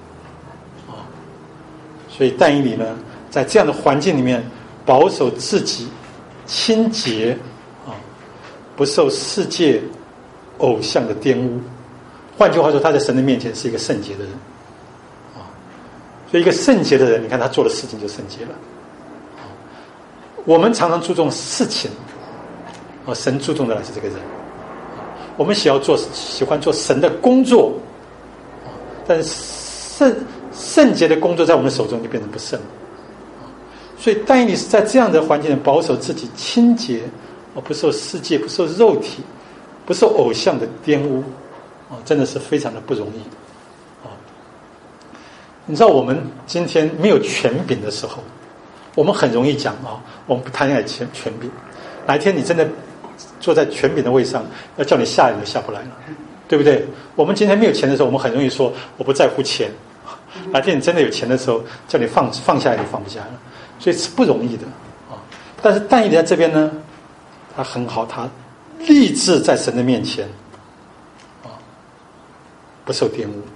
所以但以理呢，在这样的环境里面保守自己清洁不受世界偶像的玷污。换句话说，他在神的面前是一个圣洁的人所以一个圣洁的人，你看他做的事情就圣洁了我们常常注重事情神注重的乃是这个人我们喜欢做神的工作但是圣洁的工作在我们手中就变成不圣所以但以理是在这样的环境里保守自己清洁不受世界不受肉体不受偶像的玷污真的是非常的不容易你知道我们今天没有权柄的时候，我们很容易讲我们不贪爱权柄，哪一天你真的坐在权柄的位上，要叫你下来你就下不来了，对不对？我们今天没有钱的时候，我们很容易说我不在乎钱，哪天你真的有钱的时候，叫你放下来就放不下来了，所以是不容易的但是但以理在这边呢，他很好，他立志在神的面前不受玷污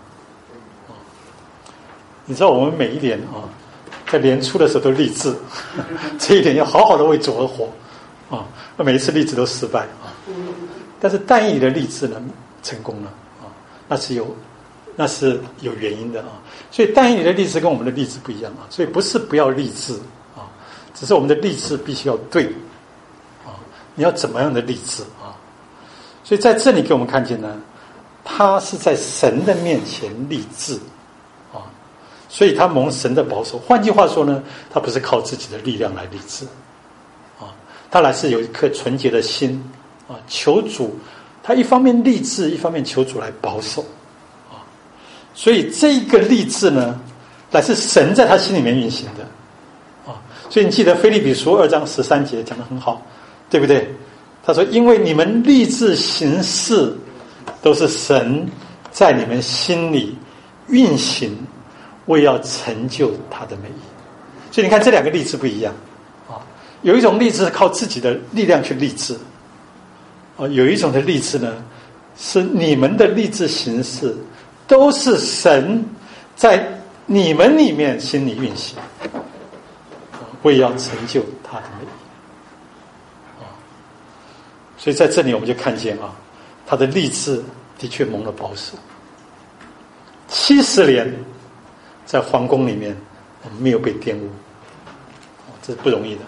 你知道我们每一年在年初的时候都立志这一点要好好的为主而活那每一次立志都失败但是但以理的立志呢成功了那是有原因的所以但以理的立志跟我们的立志不一样所以不是不要立志只是我们的立志必须要对你要怎么样的立志所以在这里给我们看见呢，他是在神的面前立志所以他蒙神的保守。换句话说呢，他不是靠自己的力量来立志他乃是有一颗纯洁的心求主，他一方面立志，一方面求主来保守所以这一个立志呢，乃是神在他心里面运行的所以你记得腓立比书2章13节讲得很好，对不对？他说因为你们立志行事都是神在你们心里运行，为要成就他的美意。所以你看这两个立志不一样有一种立志是靠自己的力量去立志有一种的立志呢是你们的立志行事，都是神在你们里面心里运行，为要成就他的美意。所以在这里我们就看见他的立志的确蒙了保守。70年在皇宫里面没有被玷污，这是不容易的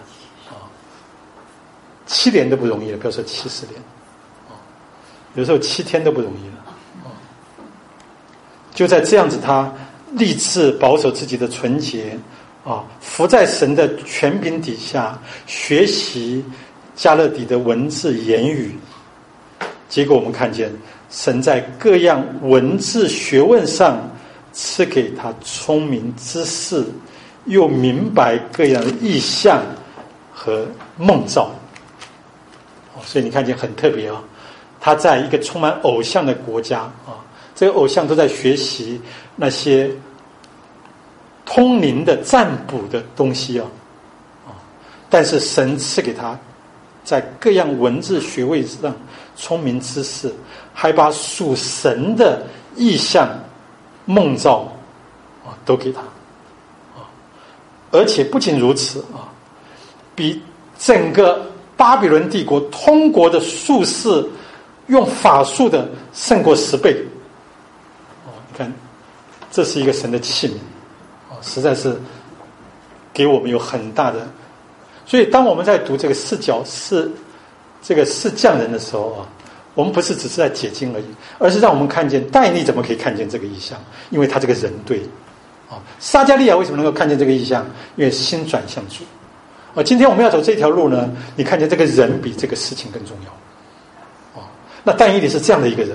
7年都不容易了，不要说70年有时候7天都不容易了就在这样子，他立志保守自己的纯洁伏在神的权柄底下，学习加勒底的文字言语。结果我们看见神在各样文字学问上赐给他聪明知识，又明白各样的意象和梦兆。所以你看见很特别他在一个充满偶像的国家这个偶像都在学习那些通灵的占卜的东西但是神赐给他在各样文字学位上聪明知识，还把属神的意象梦兆都给他而且不仅如此比整个巴比伦帝国通国的术士用法术的胜过10倍你看这是一个神的器皿实在是给我们有很大的。所以当我们在读这个四角是这个四匠人的时候我们不是只是在解经而已，而是让我们看见但以理怎么可以看见这个异象，因为他这个人对撒迦利亚为什么能够看见这个异象，因为心转向主今天我们要走这条路呢，你看见这个人比这个事情更重要那但以理是这样的一个人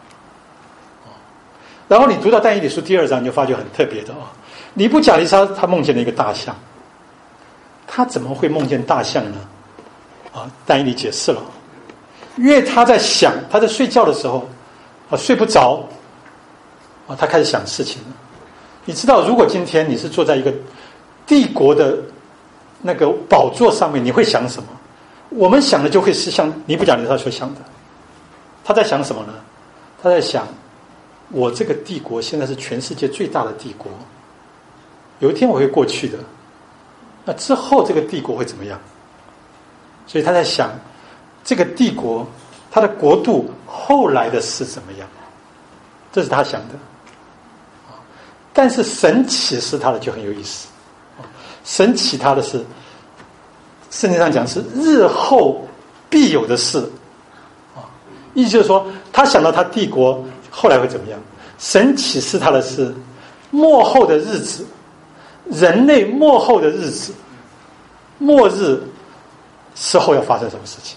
然后你读到但以理书第2章，你就发觉很特别的尼布甲尼撒他梦见了一个大象，他怎么会梦见大象呢但以理解释了，因为他在想，他在睡觉的时候睡不着他开始想事情了。你知道如果今天你是坐在一个帝国的那个宝座上面，你会想什么？我们想的就会是像尼布甲尼撒所想的。他在想什么呢？他在想，我这个帝国现在是全世界最大的帝国，有一天我会过去的，那之后这个帝国会怎么样？所以他在想这个帝国他的国度后来的事怎么样，这是他想的但是神启示他的就很有意思神启他的是圣经上讲是日后必有的事意思就是说他想到他帝国后来会怎么样，神启示他的是末后的日子，人类末后的日子，末日之后要发生什么事情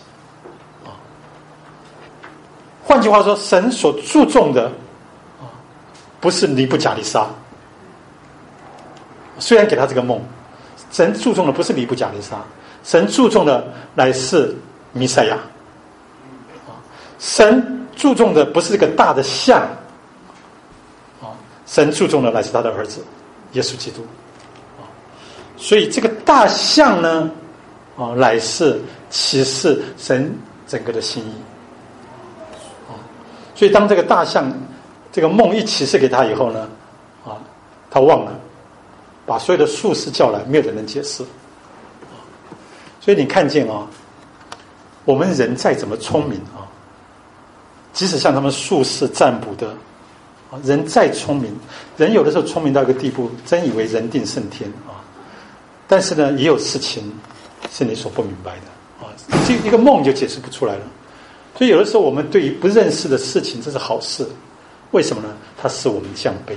换句话说，神所注重的不是尼布甲尼撒，虽然给他这个梦，神注重的不是尼布甲尼撒，神注重的乃是弥赛亚神注重的不是这个大的像神注重的乃是他的儿子耶稣基督所以这个大像呢乃是启示神整个的心意所以当这个大象这个梦一启示给他以后呢他忘了把所有的术士叫来，没有人能解释所以你看见我们人再怎么聪明即使像他们术士占卜的人再聪明，人有的时候聪明到一个地步真以为人定胜天但是呢也有事情是你所不明白的这一个梦就解释不出来了。所以有的时候我们对于不认识的事情这是好事，为什么呢？它使我们降卑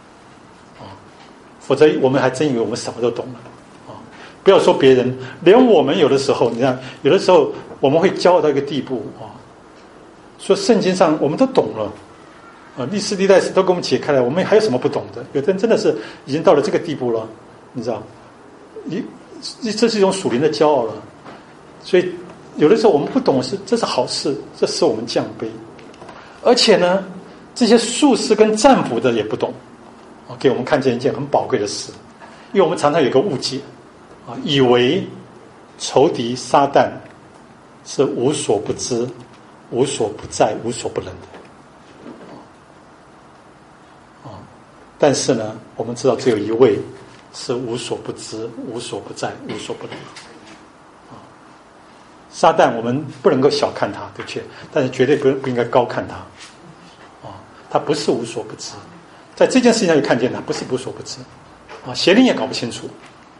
否则我们还真以为我们什么都懂了不要说别人，连我们有的时候你看有的时候我们会骄傲到一个地步说圣经上我们都懂了历史历代史都给我们解开了，我们还有什么不懂的？有的人真的是已经到了这个地步了，你知道这是一种属灵的骄傲了。所以有的时候我们不懂这是好事，这使我们降卑。而且呢这些术士跟占卜的也不懂给我们看见一件很宝贵的事，因为我们常常有一个误解以为仇敌撒旦是无所不知无所不在无所不能的但是呢，我们知道只有一位是无所不知、无所不在、无所不能。撒旦我们不能够小看他，的确，但是绝对不应该高看他。他不是无所不知，在这件事情上就看见他不是无所不知。邪灵也搞不清楚。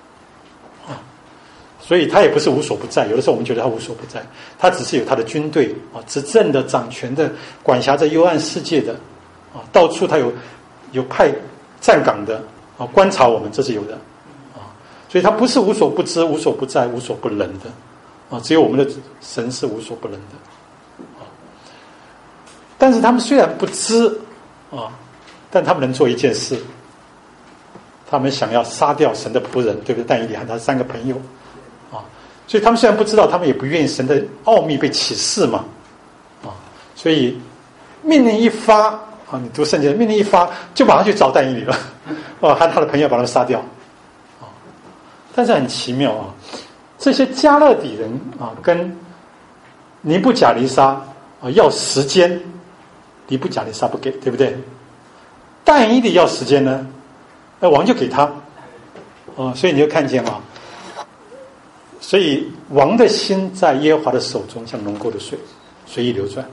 所以他也不是无所不在，有的时候我们觉得他无所不在，他只是有他的军队执政的、掌权的、管辖着幽暗世界的到处他有派站岗的观察我们，这是有的所以他不是无所不知、无所不在、无所不能的只有我们的神是无所不能的但是他们虽然不知但他们能做一件事，他们想要杀掉神的仆人，对不对？但以理和他3个朋友所以他们虽然不知道，他们也不愿意神的奥秘被启示嘛所以命令一发你读圣经，命令一发就马上去找但以理了和他的朋友把他们杀掉但是很奇妙这些加勒底人跟尼布甲尼撒要时间，尼布甲尼撒不给，对不对？但以理要时间呢，王就给他所以你就看见所以王的心在耶和华的手中，像龙沟的水，随意流转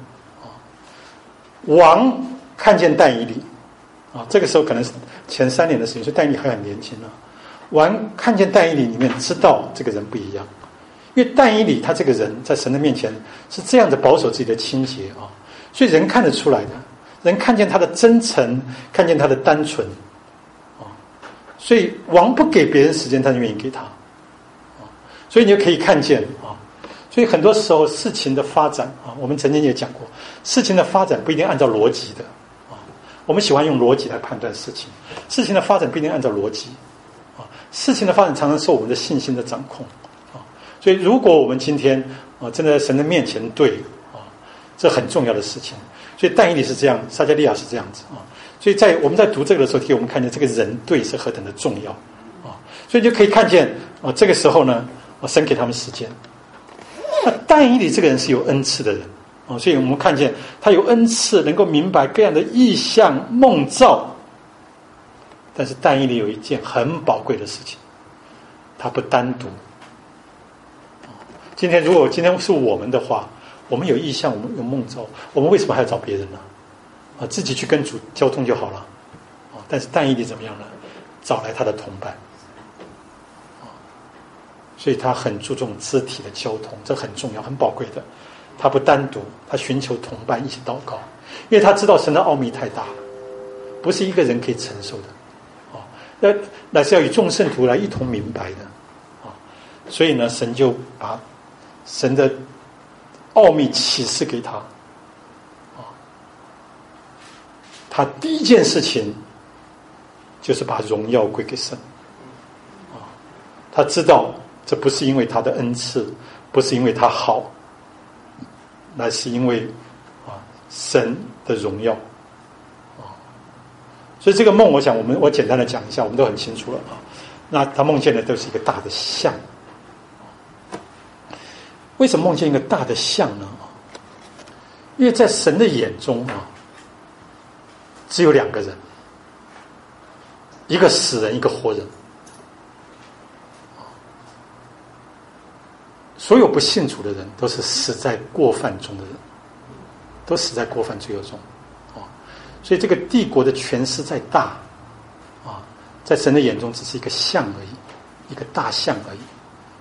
王看见但以理这个时候可能是前3年的事情，所以但以理还很年轻王看见但以理里面，知道这个人不一样，因为但以理他这个人在神的面前是这样的保守自己的清洁所以人看得出来的，人看见他的真诚，看见他的单纯所以王不给别人时间，他就愿意给他所以你就可以看见所以很多时候事情的发展我们曾经也讲过，事情的发展不一定按照逻辑的我们喜欢用逻辑来判断事情，事情的发展不一定按照逻辑事情的发展常常受我们的信心的掌控所以如果我们今天真的在神的面前对这很重要的事情。所以但以理是这样，撒迦利亚是这样子所以我们在读这个的时候，我们看见这个人对是何等的重要所以就可以看见这个时候呢神给他们时间。那但以理这个人是有恩赐的人所以我们看见他有恩赐，能够明白各样的意象梦兆。但是但以理有一件很宝贵的事情，他不单独如果今天是我们的话，我们有意象，我们有梦兆，我们为什么还要找别人呢自己去跟主交通就好了但是但以理怎么样呢？找来他的同伴所以他很注重肢体的交通，这很重要很宝贵的。他不单独，他寻求同伴一起祷告，因为他知道神的奥秘太大了，不是一个人可以承受的那是要与众圣徒来一同明白的所以呢，神就把神的奥秘启示给他他第一件事情就是把荣耀归给神他知道这不是因为他的恩赐，不是因为他好，乃是因为神的荣耀所以这个梦我想我简单的讲一下，我们都很清楚了那他梦见的都是一个大的像。为什么梦见一个大的像呢？因为在神的眼中只有2个人，一个死人，一个活人。所有不信主的人都是死在过犯中的人，都死在过犯罪恶中所以这个帝国的权势再大在神的眼中只是一个像而已，一个大像而已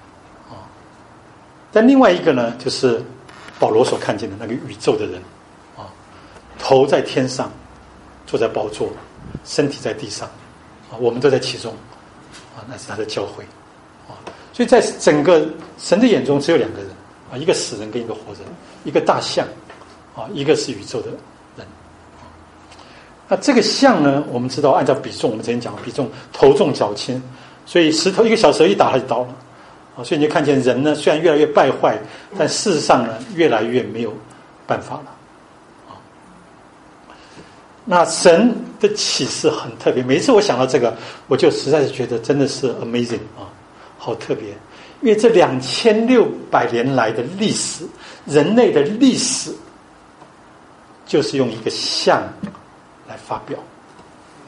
但另外一个呢，就是保罗所看见的那个宇宙的人头在天上，坐在宝座，身体在地上我们都在其中那是他的教会所以在整个神的眼中只有2个人一个死人跟一个活人，一个大像一个是宇宙的人那这个像呢，我们知道按照比重，我们之前讲比重头重脚轻，所以一个小蛇一打它就倒了所以你就看见人呢，虽然越来越败坏，但事实上呢，越来越没有办法了那神的启示很特别，每一次我想到这个，我就实在是觉得真的是 amazing 好特别。因为这2600年来的历史，人类的历史就是用一个像来发表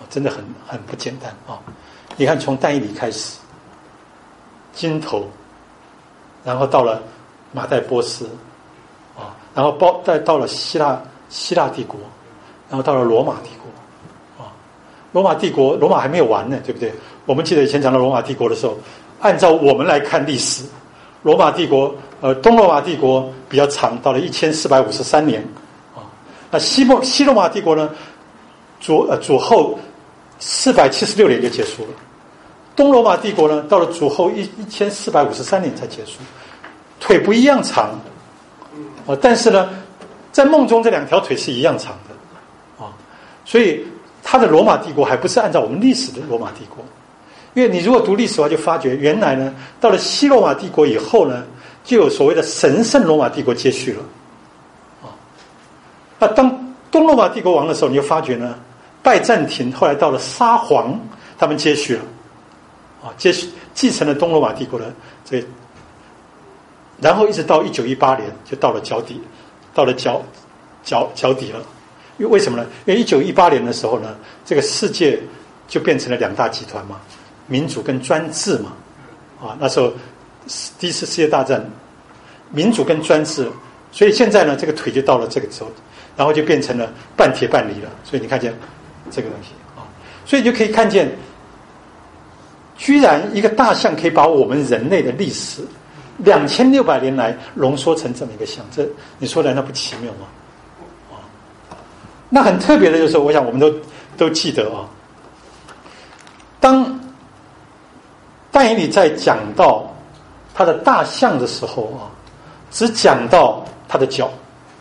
真的很不简单啊！你看，从但以理开始，金头，然后到了马代波斯，啊，然后再到了希腊帝国，然后到了罗马帝国，啊，罗马还没有完呢，对不对？我们记得以前讲到罗马帝国的时候，按照我们来看历史，罗马帝国，东罗马帝国比较长，到了1453年，啊，那西罗马帝国呢，主后476年就结束了。东罗马帝国呢，到了主后1453年才结束，腿不一样长，但是呢，在梦中这两条腿是一样长的，啊，所以他的罗马帝国还不是按照我们历史的罗马帝国，因为你如果读历史的话，就发觉原来呢，到了西罗马帝国以后呢，就有所谓的神圣罗马帝国接续了，啊，那当东罗马帝国亡的时候，你就发觉呢，拜占庭后来到了沙皇，他们接续了。啊，继承了东罗马帝国的这个，然后一直到1918年就到了脚底，到了脚底了。为什么呢？因为1918年的时候呢，这个世界就变成了两大集团嘛，民主跟专制嘛。啊，那时候第一次世界大战，民主跟专制，所以现在呢，这个腿就到了这个时候，然后就变成了半铁半泥了。所以你看见这个东西啊，所以你就可以看见。居然一个大象可以把我们人类的历史2600年来浓缩成这么一个象，这你说难道不奇妙吗？啊，那很特别的就是，我想我们都记得啊，当但以理在讲到他的大象的时候啊，只讲到他的脚，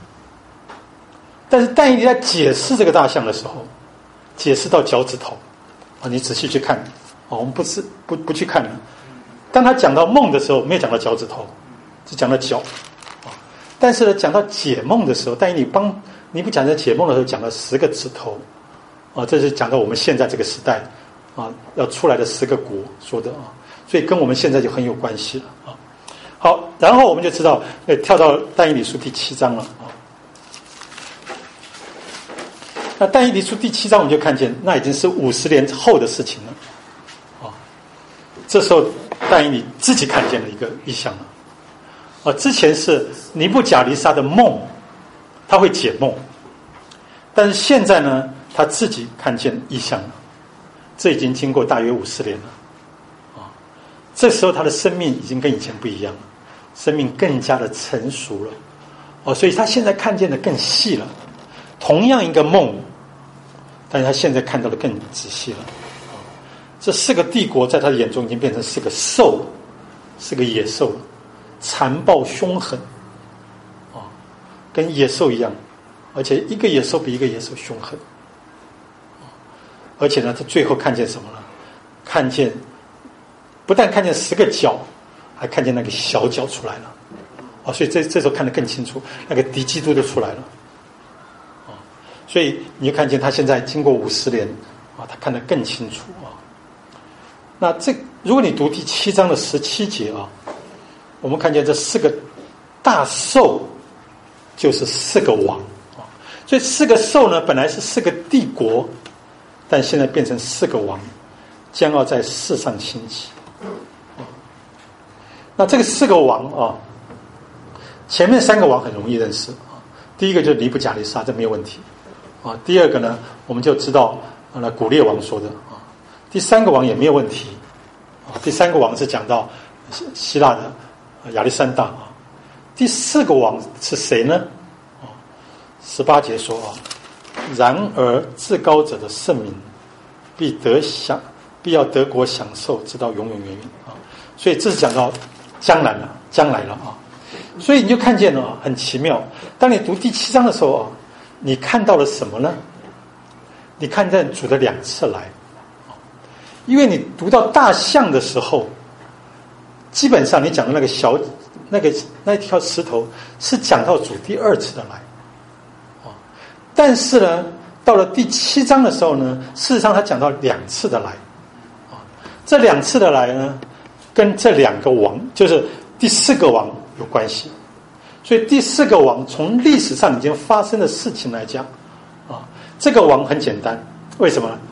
但是但以理在解释这个大象的时候，解释到脚趾头啊，你仔细去看。我们不去看了。当他讲到梦的时候，没有讲到脚趾头，只讲到脚。啊，但是呢，讲到解梦的时候，但是你不讲到解梦的时候，讲到10个指头。啊，这是讲到我们现在这个时代啊要出来的10个国说的啊，所以跟我们现在就很有关系了啊。好，然后我们就知道，跳到但以理书第7章了啊。那但以理书第7章，我们就看见，那已经是50年后的事情了。这时候但以理自己看见了一个异象了，之前是尼布甲尼撒的梦，他会解梦，但是现在呢，他自己看见异象了，这已经经过大约50年了，啊，这时候他的生命已经跟以前不一样了，生命更加的成熟了，所以他现在看见的更细了，同样一个梦，但是他现在看到的更仔细了。这4个帝国在他的眼中已经变成4个兽，是个野兽，残暴凶狠，啊，跟野兽一样，而且一个野兽比一个野兽凶狠，而且呢，他最后看见什么呢？不但看见10个角，还看见那个小角出来了，所以这时候看得更清楚，那个敌基督都出来了，所以你就看见他现在经过50年，他看得更清楚啊。那如果你读第7章的17节啊，我们看见这4个大兽就是4个王啊，所以4个兽呢，本来是4个帝国，但现在变成4个王，将要在世上兴起。那这个4个王啊，前面3个王很容易认识啊，第一个就是尼布甲尼撒，这没有问题啊。第二个呢，我们就知道那古列王说的啊。第3个王也没有问题，第3个王是讲到希腊的亚历山大啊。第4个王是谁呢？18节说啊，然而至高者的圣名必要得国享受，直到永永远远啊。所以这是讲到将来了啊。所以你就看见了很奇妙。当你读第7章的时候啊，你看到了什么呢？你看见主的2次来。因为你读到大象的时候，基本上你讲的那一条石头是讲到主第2次的来，但是呢，到了第7章的时候呢，事实上他讲到2次的来，这2次的来呢，跟这2个王，就是第4个王有关系，所以第4个王从历史上已经发生的事情来讲，这个王很简单，为什么？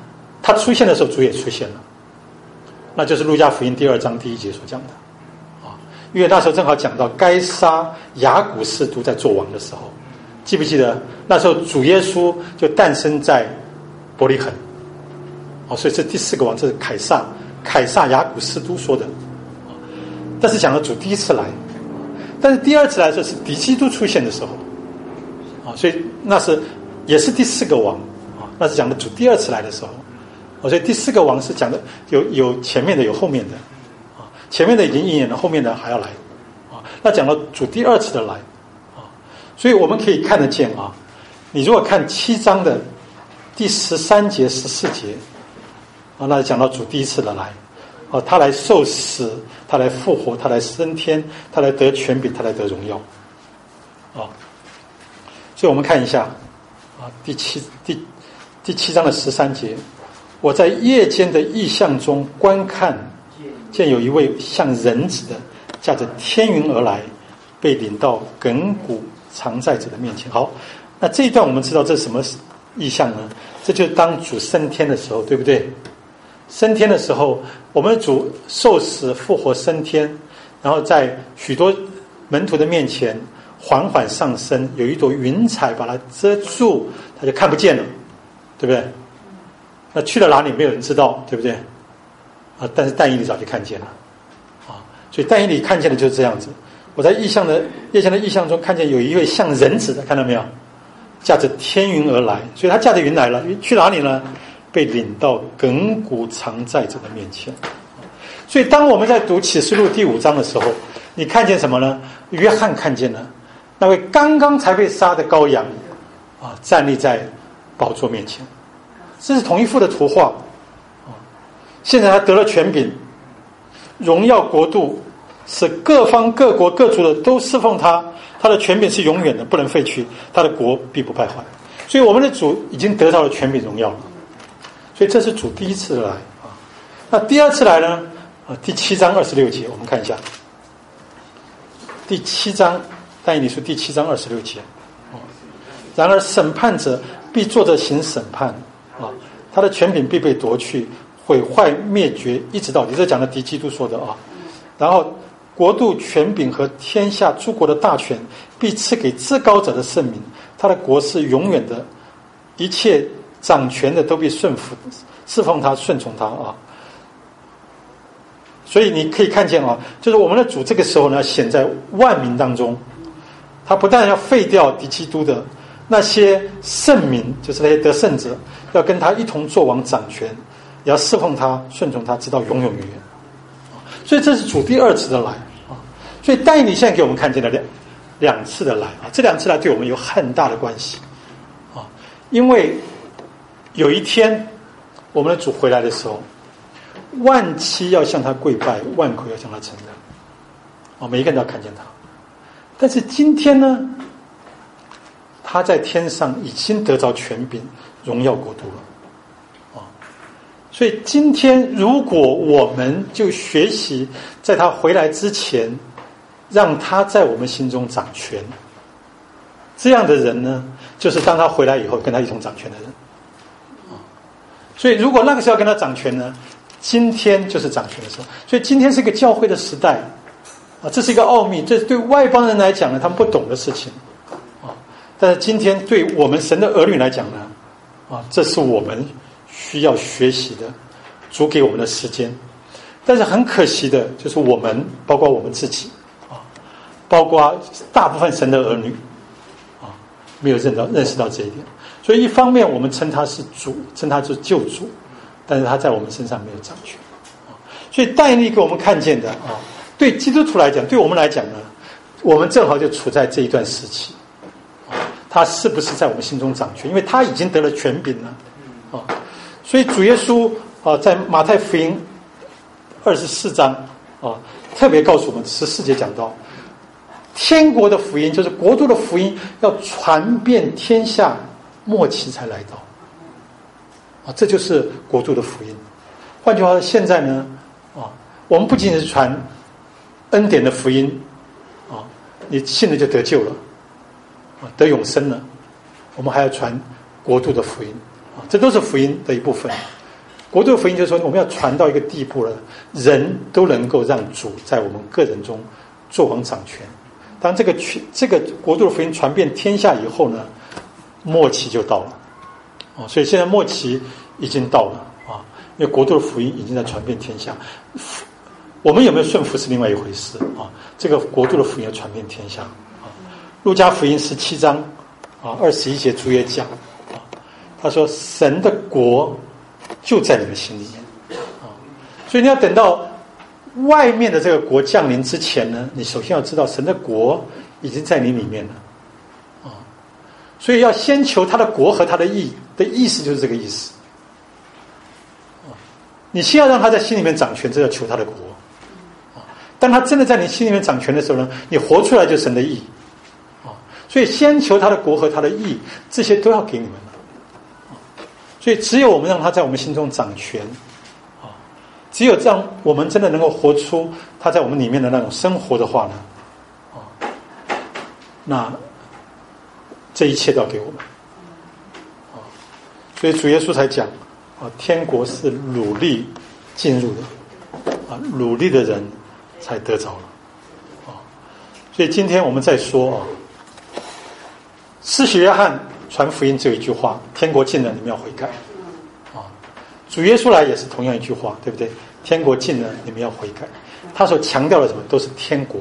他出现的时候，主也出现了，那就是路加福音第2章第1节所讲的啊。因为那时候正好讲到该撒雅古士都在做王的时候，记不记得那时候主耶稣就诞生在伯利恒哦，所以这第4个王，这是凯撒雅古士都说的。但是讲到主第一次来，但是第2次来的时候是敌基督出现的时候啊，所以那是也是第4个王啊，那是讲的主第2次来的时候啊，所以第4个王是讲的有前面的有后面的啊，前面的已经应验了，后面的还要来啊。那讲到主第2次的来啊，所以我们可以看得见啊，你如果看7章的第13节14节啊，那讲到主第1次的来啊，他来受死，他来复活，他来升天，他来得权柄，他来得荣耀啊。所以我们看一下啊，第七章的13节，我在夜间的异象中观看，见有一位像人子的驾着天云而来，被领到亘古常在者的面前。好，那这一段我们知道这是什么异象呢？这就是当主升天的时候，对不对？升天的时候，我们的主受死复活升天，然后在许多门徒的面前缓缓上升，有一朵云彩把它遮住，他就看不见了，对不对？那去了哪里没有人知道，对不对啊？但是但以理早就看见了啊，所以但以理看见的就是这样子。我在夜间的异象中看见有一位像人子的，看到没有？驾着天云而来，所以他驾着云来了，去哪里呢？被领到亘古常在者的面前。所以当我们在读启示录第5章的时候，你看见什么呢？约翰看见了那位刚刚才被杀的羔羊啊，站立在宝座面前，这是同一幅的图画啊。现在他得了权柄，荣耀国度，使各方各国各族的都侍奉他，他的权柄是永远的，不能废去，他的国必不败坏。所以我们的主已经得到了权柄荣耀了。所以这是主第1次来啊。那第2次来呢？啊，第7章26节，我们看一下。第7章，但以理书第7章26节。然而审判者必坐着行审判啊，他的权柄必被夺去，毁坏灭绝，一直到底。这讲的敌基督说的啊。然后国度、权柄和天下诸国的大权必赐给至高者的圣名，他的国是永远的，一切掌权的都必顺服侍奉他，顺从他啊。所以你可以看见啊，就是我们的主这个时候呢显在万民当中，他不但要废掉敌基督的那些圣民，就是那些得胜者，要跟他一同作王掌权，也要侍奉他，顺从他，直到永永远远。所以这是主第2次的来啊。所以但以理现在给我们看见了两次的来啊，这2次来对我们有很大的关系啊，因为有一天我们的主回来的时候，万妻要向他跪拜，万口要向他承认啊，每一个人都要看见他。但是今天呢，他在天上已经得着权柄，荣耀国度了啊。所以今天如果我们就学习在他回来之前让他在我们心中掌权，这样的人呢，就是当他回来以后跟他一同掌权的人啊。所以如果那个时候跟他掌权呢，今天就是掌权的时候。所以今天是一个教会的时代啊，这是一个奥秘，这对外邦人来讲呢，他们不懂的事情啊。但是今天对我们神的儿女来讲呢，啊，这是我们需要学习的，主给我们的时间。但是很可惜的就是我们，包括我们自己啊，包括大部分神的儿女啊，没有认识到这一点。所以一方面我们称他是主，称他是救主，但是他在我们身上没有掌权啊。所以但以理给我们看见的啊，对基督徒来讲，对我们来讲呢，我们正好就处在这一段时期啊，他是不是在我们心中掌权？因为他已经得了权柄了啊。所以主耶稣啊，在马太福音24章啊，特别告诉我们14节讲到，天国的福音就是国度的福音，要传遍天下，末期才来到啊，这就是国度的福音。换句话说，现在呢啊，我们不仅仅是传恩典的福音啊，你信了就得救了啊，得永生了，我们还要传国度的福音啊，这都是福音的一部分。 国度的福音就是说，我们要传到一个地步了，人都能够让主在我们个人中做王掌权。当这个国度的福音传遍天下以后呢，末期就到了。所以现在末期已经到了啊，因为国度的福音已经在传遍天下。我们有没有顺服是另外一回事啊。这个国度的福音要传遍天下啊。路加福音17章21节主也讲啊，他说神的国就在你们心里面啊。所以你要等到外面的这个国降临之前呢，你首先要知道神的国已经在你里面了啊。所以要先求他的国和他的义，的意思就是这个意思啊。你先要让他在心里面掌权，这要求他的国啊。当他真的在你心里面掌权的时候呢，你活出来就是神的义啊。所以先求他的国和他的义，这些都要给你们了啊。所以只有我们让他在我们心中掌权啊，只有这样我们真的能够活出他在我们里面的那种生活的话呢啊，那这一切都要给我们啊。所以主耶稣才讲啊，天国是努力进入的啊，努力的人才得着了啊。所以今天我们在说啊，施洗约翰传福音只有一句话：天国近了，你们要悔改啊。主耶稣来也是同样一句话，对不对？天国近了，你们要悔改。他所强调的什么？都是天国。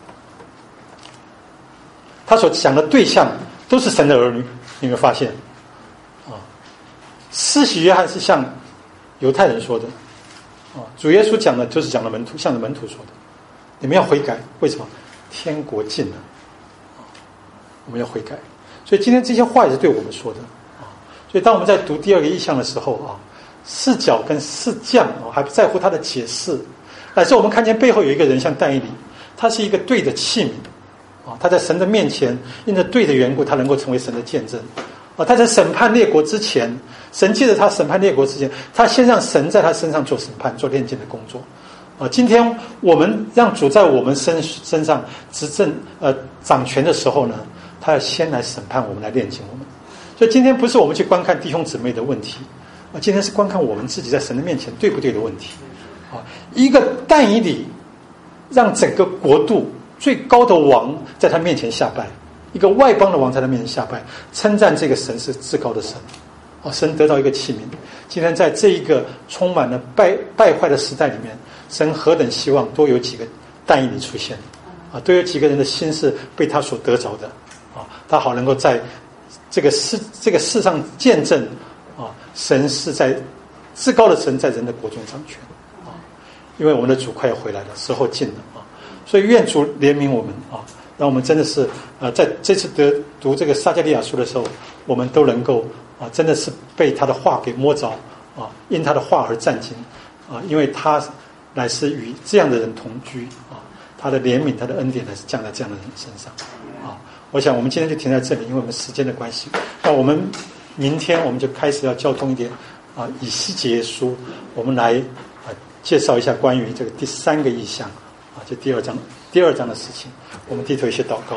他所讲的对象都是神的儿女，你有没有发现啊？施洗约翰是向犹太人说的啊，主耶稣讲的就是讲的门徒，向着门徒说的，你们要悔改。为什么？天国近了啊，我们要悔改。所以今天这些话也是对我们说的啊。所以当我们在读第二个意象的时候啊，视角跟视匠还不在乎他的解释，乃是我们看见背后有一个人像但以理，他是一个对的器皿啊，他在神的面前因着对的缘故，他能够成为神的见证啊。他在审判列国之前，神借着他审判列国之前，他先让神在他身上做审判，做炼净的工作啊。今天我们让主在我们身上执政掌权的时候呢，他要先来审判我们，来炼净我们。所以今天不是我们去观看弟兄姊妹的问题啊，今天是观看我们自己在神的面前对不对的问题啊。一个但以理让整个国度最高的王在他面前下拜，一个外邦的王在他面前下拜，称赞这个神是至高的神啊。神得到一个器皿。今天在这一个充满了败坏的时代里面，神何等希望多有几个但以理出现啊，都有几个人的心是被他所得着的啊，他好能够在这个世上见证啊，神是在至高的神在人的国中掌权啊。因为我们的主快要回来了，时候近了啊，所以愿主怜悯我们啊，让我们真的是在这次读这个撒迦利亚书的时候，我们都能够啊，真的是被他的话给摸着啊，因他的话而战惊啊，因为他乃是与这样的人同居啊，他的怜悯他的恩典乃是降在这样的人身上啊。我想我们今天就停在这里，因为我们时间的关系，那我们明天我们就开始要交通一点啊，以西结书，我们来介绍一下关于这个第3个意象啊，就第二章的事情。我们低头一些祷告。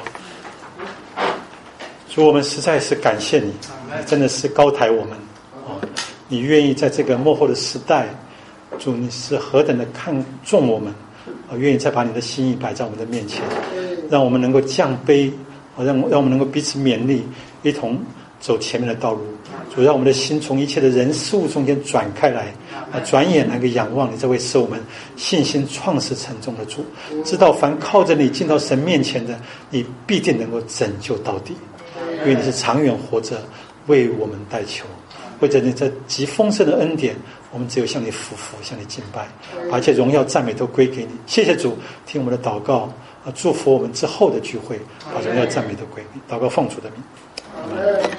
主，我们实在是感谢你，你真的是高抬我们啊！你愿意在这个末后的时代，主你是何等的看重我们啊！愿意再把你的心意摆在我们的面前，让我们能够降卑啊，让我们能够彼此勉励，一同走前面的道路。主，让我们的心从一切的人事物中间转开来啊，转眼那个仰望你这位使我们信心创始成终的主，知道凡靠着你进到神面前的，你必定能够拯救到底。因为你是长远活着为我们代求，为着你这极丰盛的恩典，我们只有向你俯伏，向你敬拜，把一切荣耀赞美都归给你。谢谢主，听我们的祷告祝福我们之后的聚会，把荣耀赞美都归给你。祷告奉主的名，阿们。